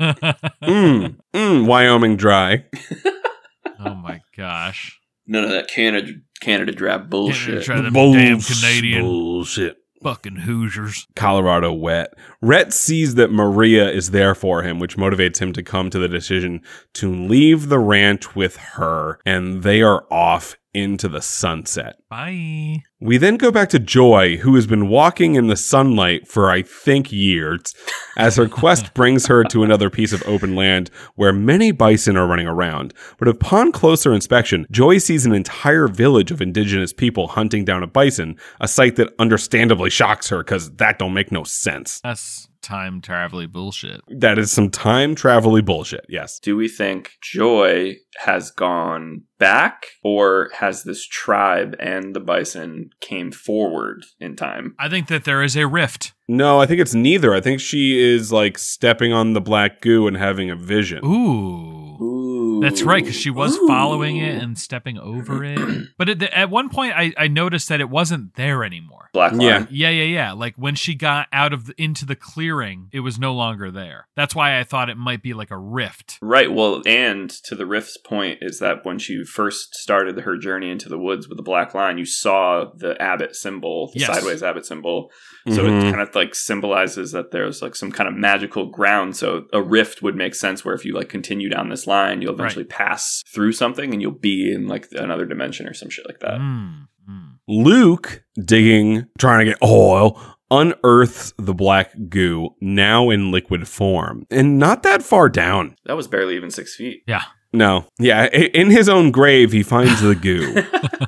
mm, mm, Wyoming dry. Oh my gosh. None of that Canada Canada Dry bullshit. Try them Bullsh- damn Canadian bullshit. Fucking Hoosiers. Colorado wet. Rhett sees that Maria is there for him, which motivates him to come to the decision to leave the ranch with her, and they are off into the sunset. Bye. We then go back to Joy, who has been walking in the sunlight for, I think, years, as her quest brings her to another piece of open land where many bison are running around. But upon closer inspection, Joy sees an entire village of indigenous people hunting down a bison, a sight that understandably shocks her because that don't make no sense. That's time travel-y bullshit. That is some time travel-y bullshit, yes. Do we think Joy has gone back, or has this tribe and the bison came forward in time? I think that there is a rift. No, I think it's neither. I think she is like stepping on the black goo and having a vision. Ooh. Ooh. That's right, because she was Ooh. following it and stepping over it. But at, the, at one point, I, I noticed that it wasn't there anymore. Black line. Yeah. Yeah, yeah, yeah. Like when she got out of the, into the clearing, it was no longer there. That's why I thought it might be like a rift. Right. Well, and to the rift's point is that when she first started her journey into the woods with the black line, you saw the Abbott symbol, the Yes. sideways Abbott symbol. So Mhm. it kind of like symbolizes that there's like some kind of magical ground. So a rift would make sense where if you like continue down this line, you'll eventually Right. pass through something and you'll be in like another dimension or some shit like that. Mm, mm. Luke, digging, trying to get oil, unearths the black goo, now in liquid form, and not that far down. That was barely even six feet. Yeah. No. Yeah, i- in his own grave, he finds the goo.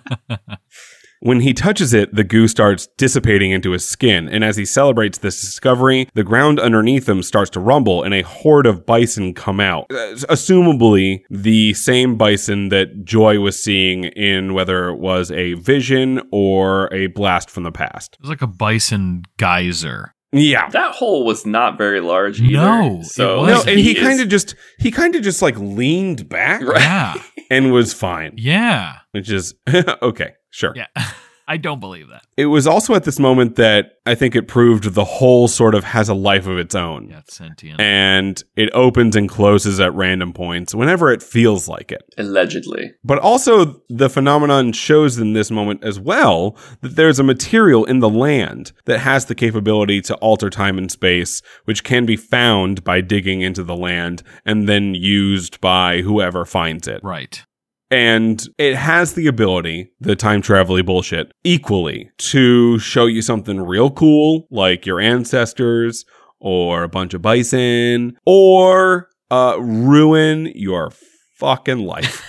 When he touches it, the goo starts dissipating into his skin, and as he celebrates this discovery, the ground underneath him starts to rumble, and a horde of bison come out. Uh, assumably, the same bison that Joy was seeing in whether it was a vision or a blast from the past. It was like a bison geyser. Yeah. That hole was not very large either. No, so it No, wasn't. and he is- kind of just, he kind of just like leaned back Right. Yeah. and was fine, Yeah. which is, okay, sure. Yeah. I don't believe that. It was also at this moment that I think it proved the hole sort of has a life of its own. Yeah, it's sentient. And it opens and closes at random points whenever it feels like it. Allegedly. But also, the phenomenon shows in this moment as well that there's a material in the land that has the capability to alter time and space, which can be found by digging into the land and then used by whoever finds it. Right. And it has the ability, the time travel-y bullshit, equally to show you something real cool, like your ancestors, or a bunch of bison, or uh, ruin your fucking life.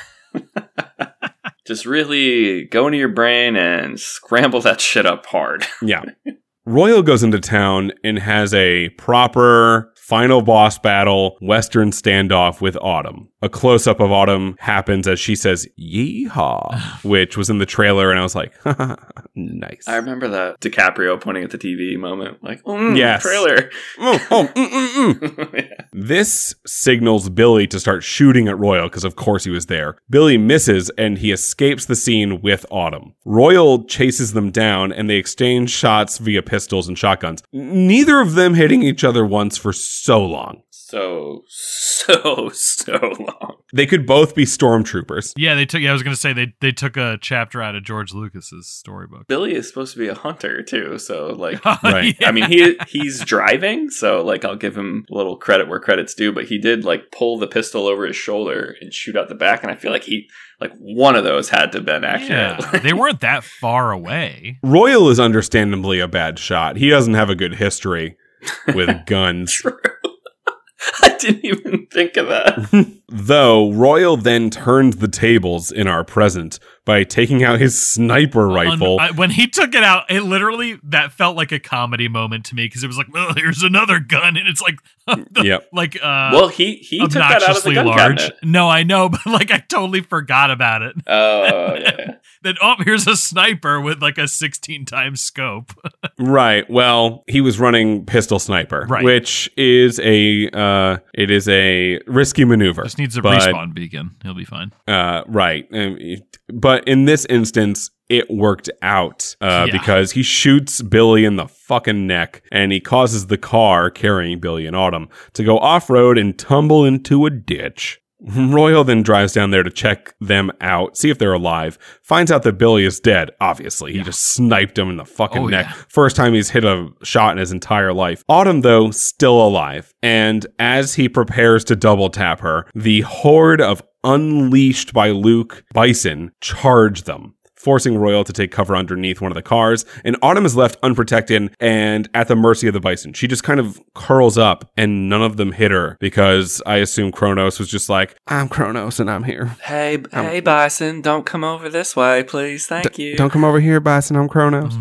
Just really go into your brain and scramble that shit up hard. Yeah. Royal goes into town and has a proper final boss battle, Western standoff with Autumn. A close-up of Autumn happens as she says, yeehaw, which was in the trailer, and I was like, nice. I remember that DiCaprio pointing at the T V moment. Like, mm, Yes. trailer. Oh, oh, mm, mm, mm. Yeah. This signals Billy to start shooting at Royal, because of course he was there. Billy misses, and he escapes the scene with Autumn. Royal chases them down, and they exchange shots via pistols and shotguns, neither of them hitting each other once for so long. so, so, so long. They could both be stormtroopers. Yeah, they took. Yeah, I was going to say they they took a chapter out of George Lucas's storybook. Billy is supposed to be a hunter too, so like, Right. Yeah. I mean, he he's driving, so like, I'll give him a little credit where credit's due. But he did like pull the pistol over his shoulder and shoot out the back, and I feel like he like one of those had to have been accurate. Yeah, they weren't that far away. Royal is understandably a bad shot. He doesn't have a good history with guns. True. I didn't even think of that. Though Royal then turned the tables in our present by taking out his sniper rifle. Un- I- when he took it out, it literally that felt like a comedy moment to me because it was like, "Oh, here's another gun," and it's like, Yep. like uh, Well, he he took that out of the obnoxiously gun large. cabinet. No, I know, but like I totally forgot about it. Oh, yeah. Then oh, here's a sniper with like a sixteen times scope. Right. Well, he was running pistol sniper, Right. which is a uh, it is a risky maneuver. Just needs a But- respawn beacon. He'll be fine. Uh, right. Um, But in this instance, it worked out uh, Yeah. because he shoots Billy in the fucking neck and he causes the car carrying Billy and Autumn to go off road and tumble into a ditch. Royal then drives down there to check them out, see if they're alive, finds out that Billy is dead, obviously. He just sniped him in the fucking Oh, neck. yeah. First time he's hit a shot in his entire life. Autumn, though, still alive. And as he prepares to double tap her, the horde of unleashed by Luke bison charge them, forcing Royal to take cover underneath one of the cars, and Autumn is left unprotected and at the mercy of the bison. She just kind of curls up, and none of them hit her because I assume Kronos was just like, I'm Kronos and I'm here. Hey, hey, Bison, don't come over this way, please. Thank you. Don't come over here, Bison, I'm Kronos.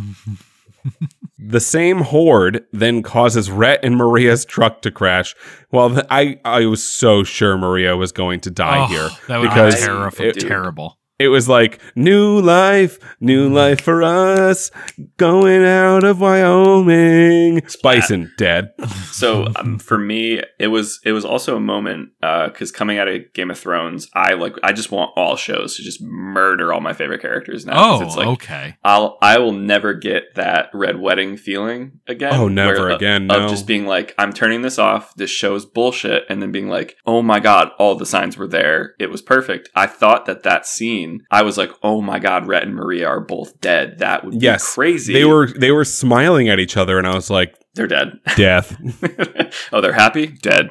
The same horde then causes Rhett and Maria's truck to crash. Well, th- I, I was so sure Maria was going to die Oh, here. that would because be terrible. it- terrible. It was like, new life, new life for us, going out of Wyoming. Bison, dead. So um, for me, it was it was also a moment because coming out of Game of Thrones, I like I just want all shows to just murder all my favorite characters now. 'cause Oh, it's like, okay. I'll I will never get that Red Wedding feeling again. Oh, never where, uh, again, Of no. just being like, I'm turning this off. This show's bullshit, and then being like, oh my god, all the signs were there. It was perfect. I thought that that scene, I was like, oh my god, Rhett and Maria are both dead. That would be Yes. crazy. They were they were smiling at each other, and I was like, They're dead. death. Oh, they're happy? Dead.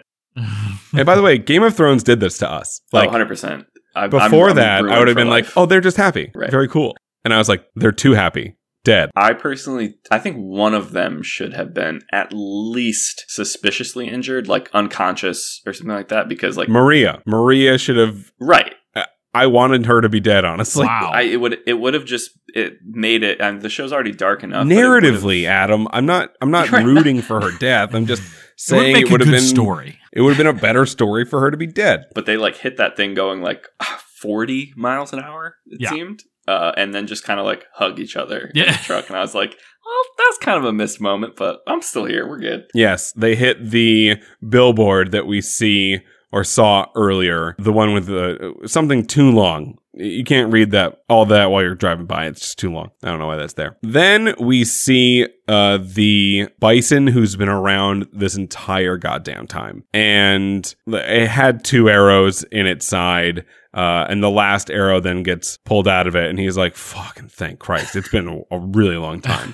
And by the way, Game of Thrones did this to us. Like, Like, oh, one hundred percent. I, before I'm, I'm that, ruined I would have for been like, life. oh, they're just happy. Right. Very cool. And I was like, they're too happy. Dead. I personally, I think one of them should have been at least suspiciously injured, like unconscious or something like that, because like, Maria. Maria should have. right. I wanted her to be dead, honestly. Wow. I, it would, it would have just, it made it, and the show's already dark enough. but it would have- Narratively, Adam, I'm not. I'm not Right. rooting for her death. I'm just It would saying make it would a have good been. story. It would have been a better story for her to be dead. But they like hit that thing going like forty miles an hour, it Yeah. seemed. Uh, and then just kind of like hug each other in Yeah. the truck. And I was like, well, that's kind of a missed moment, but I'm still here. We're good. Yes, they hit the billboard that we see or saw earlier, the one with the something too long. You can't read that all that while you're driving by. It's just too long. I don't know why that's there. Then we see uh, the bison who's been around this entire goddamn time. And it had two arrows in its side. Uh, and the last arrow then gets pulled out of it. And he's like, fucking thank Christ. It's been a, a really long time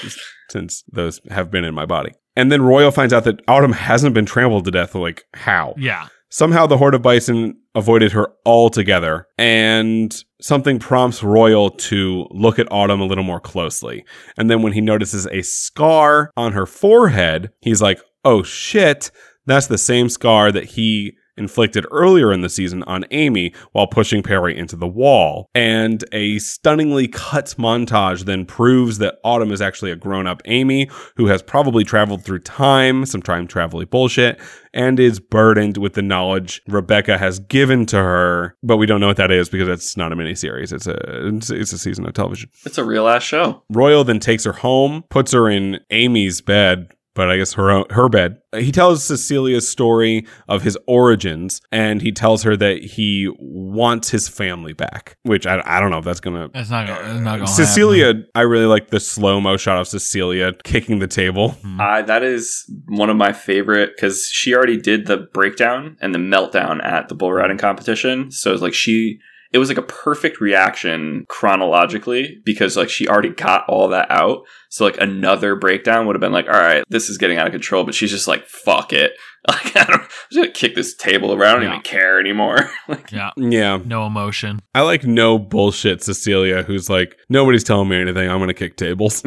since those have been in my body. And then Royal finds out that Autumn hasn't been trampled to death. Like, how? Yeah. Somehow the horde of bison avoided her altogether, and something prompts Royal to look at Autumn a little more closely. And then when he notices a scar on her forehead, he's like, oh shit, that's the same scar that he inflicted earlier in the season on Amy while pushing Perry into the wall. And a stunningly cut montage then proves that Autumn is actually a grown-up Amy who has probably traveled through time, some time travel bullshit, and is burdened with the knowledge Rebecca has given to her, but we don't know what that is because it's not a miniseries. It's a it's, it's a season of television. It's a real ass show. Royal then takes her home, puts her in Amy's bed, but I guess her own, her bed. He tells Cecilia's story of his origins, and he tells her that he wants his family back, which I, I don't know if that's going to... It's not going to Cecilia, happen. I really like the slow-mo shot of Cecilia kicking the table. Uh, that is one of my favorite, because she already did the breakdown and the meltdown at the bull riding competition. So it's like she... It was like a perfect reaction chronologically because like she already got all that out. So like another breakdown would have been like, all right, this is getting out of control. But she's just like, fuck it. Like, I don't, I'm just going to kick this table around. I don't Yeah. even care anymore. Like, Yeah. Yeah. No emotion. I like no bullshit Cecilia, who's like, nobody's telling me anything. I'm going to kick tables.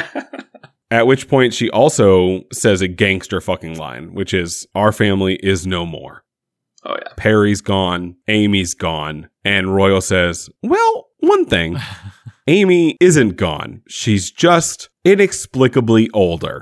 At which point she also says a gangster fucking line, which is, our family is no more. oh, yeah. Perry's gone. Amy's gone. And Royal says, well, one thing. Amy isn't gone. She's just inexplicably older.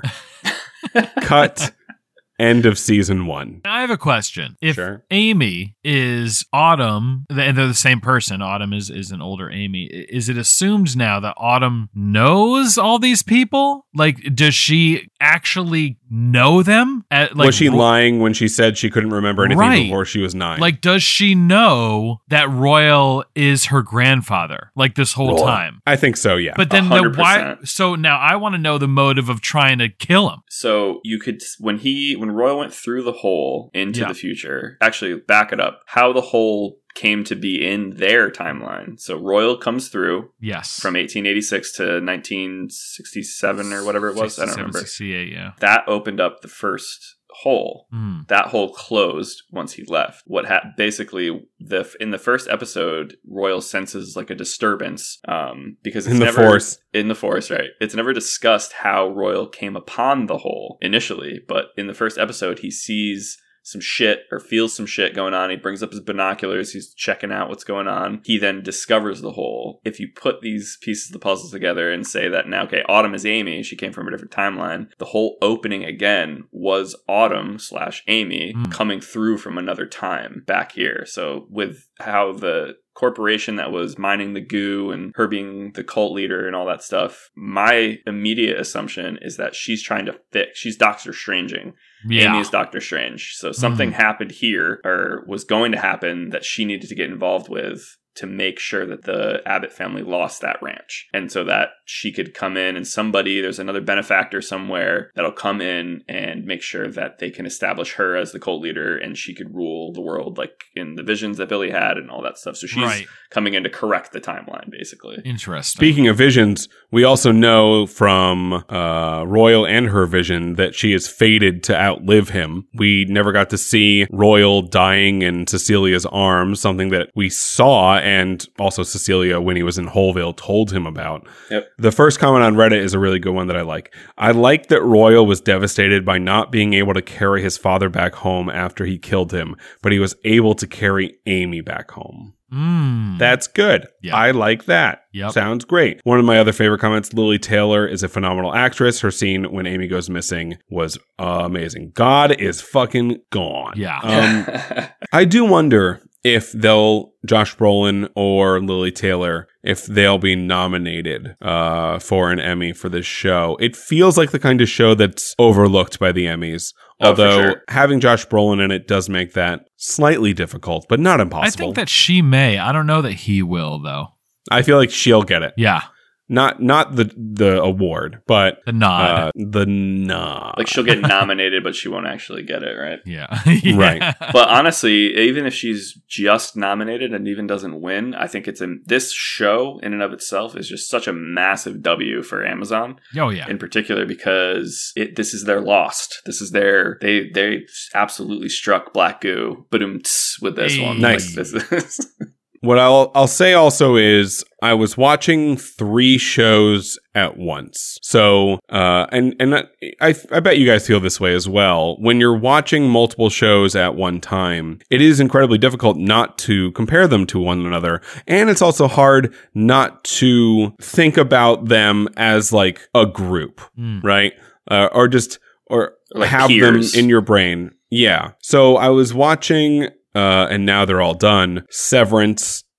Cut. End of season one. I have a question. If Sure. Amy is Autumn, and they're the same person, Autumn is, is an older Amy, is it assumed now that Autumn knows all these people? Like, does she actually know them? At, like, was she Ro- lying when she said she couldn't remember anything Right. before she was nine? Like, does she know that Royal is her grandfather, like, this whole Royal. time? I think so, yeah. But then the one hundred why? percent. So now I want to know the motive of trying to kill him. So you could, when he, when Royal went through the hole into Yeah. the future, actually back it up, how the hole came to be in their timeline. So Royal comes through Yes. from eighteen eighty-six to nineteen sixty-seven or whatever it was. I don't sixty-seven, remember. sixty-eight, yeah. That opened up the first hole. Mm. That hole closed once he left. What ha- basically the in the first episode, Royal senses like a disturbance um, because it's In the never Force. in the Force, right? It's never discussed how Royal came upon the hole initially, but in the first episode, he sees some shit or feels some shit going on. He brings up his binoculars. He's checking out what's going on. He then discovers the hole. If you put these pieces of the puzzle together and say that now, okay, Autumn is Amy. She came from a different timeline. The whole opening again was Autumn slash Amy Mm. coming through from another time back here. So with how the corporation that was mining the goo and her being the cult leader and all that stuff, my immediate assumption is that she's trying to fix, she's Doctor Stranging. Yeah. Amy is Doctor Strange. So something Mhm. happened here or was going to happen that she needed to get involved with to make sure that the Abbott family lost that ranch. And so that she could come in and somebody, there's another benefactor somewhere that'll come in and make sure that they can establish her as the cult leader and she could rule the world like in the visions that Billy had and all that stuff. So she's Right. coming in to correct the timeline, basically. Interesting. Speaking of visions, we also know from uh, Royal and her vision that she is fated to outlive him. We never got to see Royal dying in Cecilia's arms, something that we saw and also Cecilia, when he was in Holeville, told him about. Yep. The first comment on Reddit is a really good one that I like. I like that Royal was devastated by not being able to carry his father back home after he killed him, but he was able to carry Amy back home. Mm. That's good. Yeah. I like that. Yep. Sounds great. One of my other favorite comments, Lily Taylor is a phenomenal actress. Her scene when Amy goes missing was uh, amazing. God is fucking gone. Yeah. Um, I do wonder if they'll, Josh Brolin or Lily Taylor, if they'll be nominated uh, for an Emmy for this show. It feels like the kind of show that's overlooked by the Emmys. Oh, for Although sure. having Josh Brolin in it does make that slightly difficult, but not impossible. I think that she may. I don't know that he will, though. I feel like she'll get it. Yeah. Not not the the award, but The nod. uh, the nod. Like she'll get nominated, but she won't actually get it, right? yeah. Yeah. Right. But honestly, even if she's just nominated and even doesn't win, I think it's a, this show in and of itself is just such a massive W for Amazon Oh, yeah. in particular because it this is their Lost. This is their they they absolutely struck Black Goo, boom with this Hey. one. Nice. Like, this is What I'll I'll say also is I was watching three shows at once. So uh and and I I bet you guys feel this way as well. When you're watching multiple shows at one time, it is incredibly difficult not to compare them to one another, and it's also hard not to think about them as like a group, Mm. right? Uh, or just or Like have peers. them in your brain. Yeah. So I was watching Uh, and now they're all done. Severance,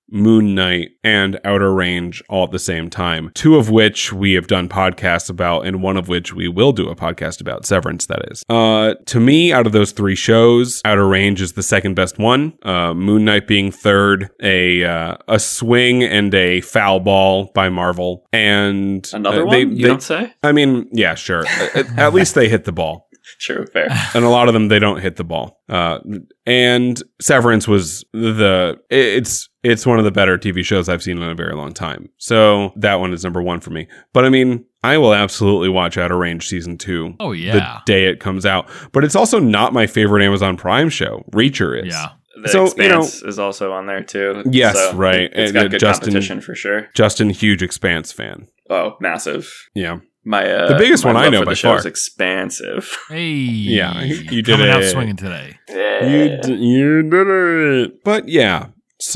Moon Knight, and Outer Range all at the same time, two of which we have done podcasts about, and one of which we will do a podcast about, Severance, that is. Uh, to me, out of those three shows, Outer Range is the second best one, uh, Moon Knight being third, a uh, a swing and a foul ball by Marvel, and Another uh, one, they, you they, don't say? I mean, yeah, sure. at, at least they hit the ball. True, fair. And a lot of them, they don't hit the ball. Uh, and Severance was the, it's, it's one of the better T V shows I've seen in a very long time. So that one is number one for me. But I mean, I will absolutely watch Outer Range season two. Oh, yeah. The day it comes out. But it's also not my favorite Amazon Prime show. Reacher is. Yeah. The So, you know- Expanse is also on there too. Yes, So right. It's And, got uh, good Justin- competition for sure. Justin, huge Expanse fan. Oh, massive. Yeah. My uh, The biggest my one I love know for by the show far. is expansive. Hey. Yeah, you did Coming out it. swinging today. You, d- you did it. But yeah.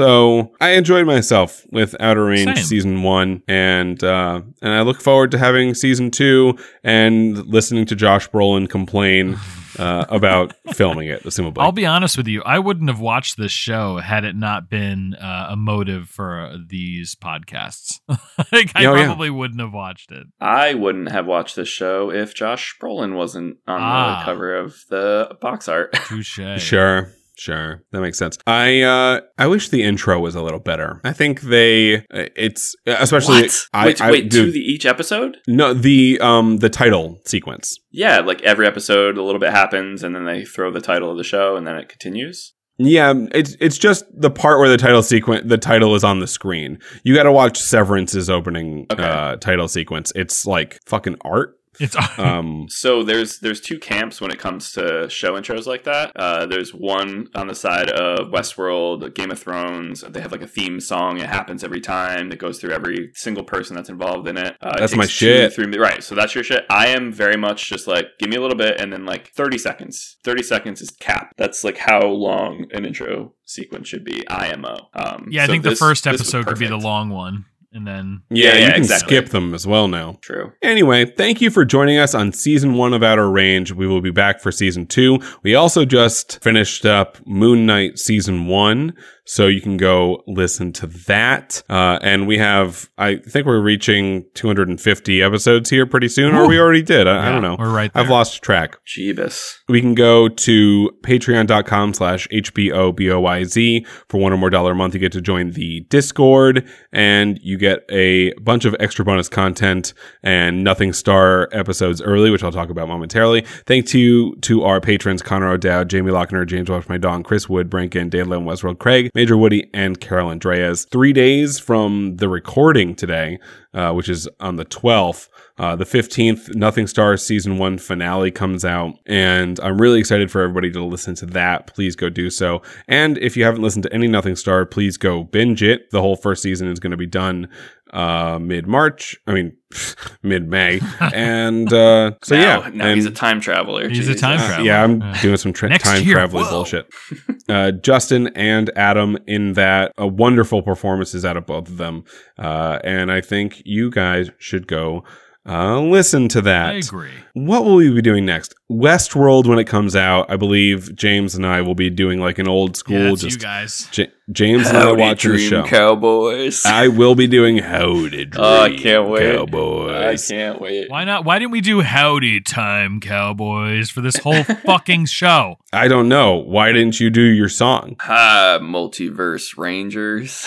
So I enjoyed myself with Outer Range Same. season one, and uh, and I look forward to having season two and listening to Josh Brolin complain uh, about filming it. Assumably, I'll be honest with you. I wouldn't have watched this show had it not been uh, a motive for uh, these podcasts. like, I Oh, yeah. probably wouldn't have watched it. I wouldn't have watched this show if Josh Brolin wasn't on Ah. the cover of the box art. Touche. Sure. Sure, that makes sense. I uh, I wish the intro was a little better. I think they it's especially What? I, wait, I, wait, dude, to the each episode? no the um the title sequence. Yeah, like every episode, a little bit happens, and then they throw the title of the show, and then it continues. Yeah, it's it's just the part where the title sequence the title is on the screen. You got to watch Severance's opening Okay. uh, title sequence. It's like fucking art. It's Um, So there's there's two camps when it comes to show intros like that. Uh, there's one on the side of Westworld, Game of Thrones. They have like a theme song. It happens every time. It goes through every single person that's involved in it. Uh, it That's my takes two, shit. three mi- right. So that's your shit. I am very much just like, give me a little bit, and then like thirty seconds. thirty seconds is cap. That's like how long an intro sequence should be. I M O. Um, yeah, I so think this- the first this was episode could be the perfect. long one. And then yeah, Yeah, you yeah, can exactly. skip them as well now. True. Anyway, thank you for joining us on season one of Outer Range. We will be back for season two. We also just finished up Moon Knight season one, so you can go listen to that. Uh, and we have, I think we're reaching two hundred fifty episodes here pretty soon, or Woo. we already did. I, I Yeah, don't know. we're right there. I've lost track. Jeebus. We can go to patreon.com slash H-B-O-B-O-Y-Z for one or more dollar a month. You get to join the Discord, and you get a bunch of extra bonus content and Nothing Star episodes early, which I'll talk about momentarily. Thank you to our patrons, Connor O'Dowd, Jamie Lochner, James Watch My Dog, Chris Wood, Brankin, Dan Lynn, Westworld, Craig, Major Woody, and Carol Andreas. Three days from the recording today, uh, which is on the twelfth, Uh, the fifteenth, Nothing Stars season one finale comes out, and I'm really excited for everybody to listen to that. Please go do so. And if you haven't listened to any Nothing Star, please go binge it. The whole first season is going to be done uh, mid-March. I mean, mid-May. And uh, so, now, yeah. Now and, he's a time traveler. He's a Jesus. time uh, traveler. yeah, I'm Uh, doing some tra- next time year. traveling Whoa. bullshit. Uh, Justin and Adam in that, uh, wonderful performances out of both of them. Uh, and I think you guys should go Uh, listen to that. I agree. What will we be doing next? Westworld, when it comes out, I believe James and I will be doing like an old school. Yeah, it's just you guys. J- James and I Howdy, watching the Dream show. Cowboys. I will be doing Howdy Dream Oh, I can't wait. Cowboys. I can't wait. Why not? Why didn't we do Howdy Time Cowboys for this whole fucking show? I don't know. Why didn't you do your song? Hi, Multiverse Rangers.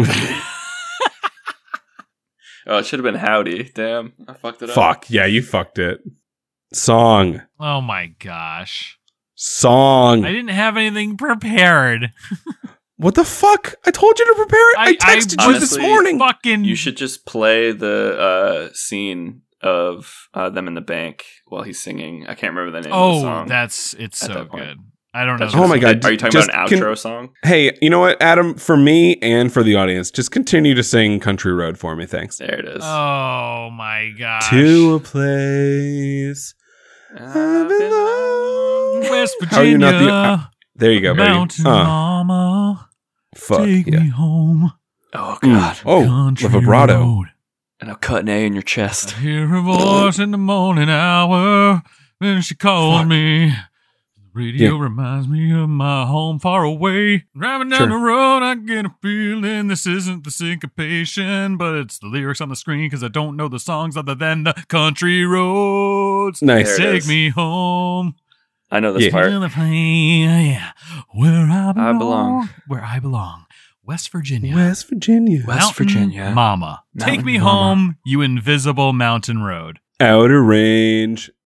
Oh, it should have been Howdy. Damn, I fucked it up. Fuck. Yeah, you fucked it. Song. Oh my gosh. Song. I didn't have anything prepared. What the fuck? I told you to prepare it. I, I- I texted you this honestly- morning. Fucking You should just play the uh, scene of uh, them in the bank while he's singing. I can't remember the name of the Oh, song. that's it's At so that point. good. I don't know. That's Oh my just- God, Are you talking just about an can- outro song? Hey, you know what, Adam? For me and for the audience, just continue to sing Country Road for me. Thanks. There it is. Oh my gosh. To a place. I've been long. West How are you not the- Virginia. uh, There you go, baby. Mountain Uh, Mama. fuck. Take Yeah. me home. Oh, God. Oh, Country the vibrato. road. And I'll cut an A in your I chest. hear a voice in the morning hour. Then she called Fuck. me. Radio Yeah. reminds me of my home far away. Driving down Sure. the road, I get a feeling this isn't the syncopation, but it's the lyrics on the screen because I don't know the songs other than the country roads. Nice. There it Take is. me home. I know this Yeah. part. To the place, yeah, where I belong. I belong. Where I belong. West Virginia. West Virginia. West Mountain Virginia. Mama. Mountain Take me Mama. home, you invisible mountain road. Outer range.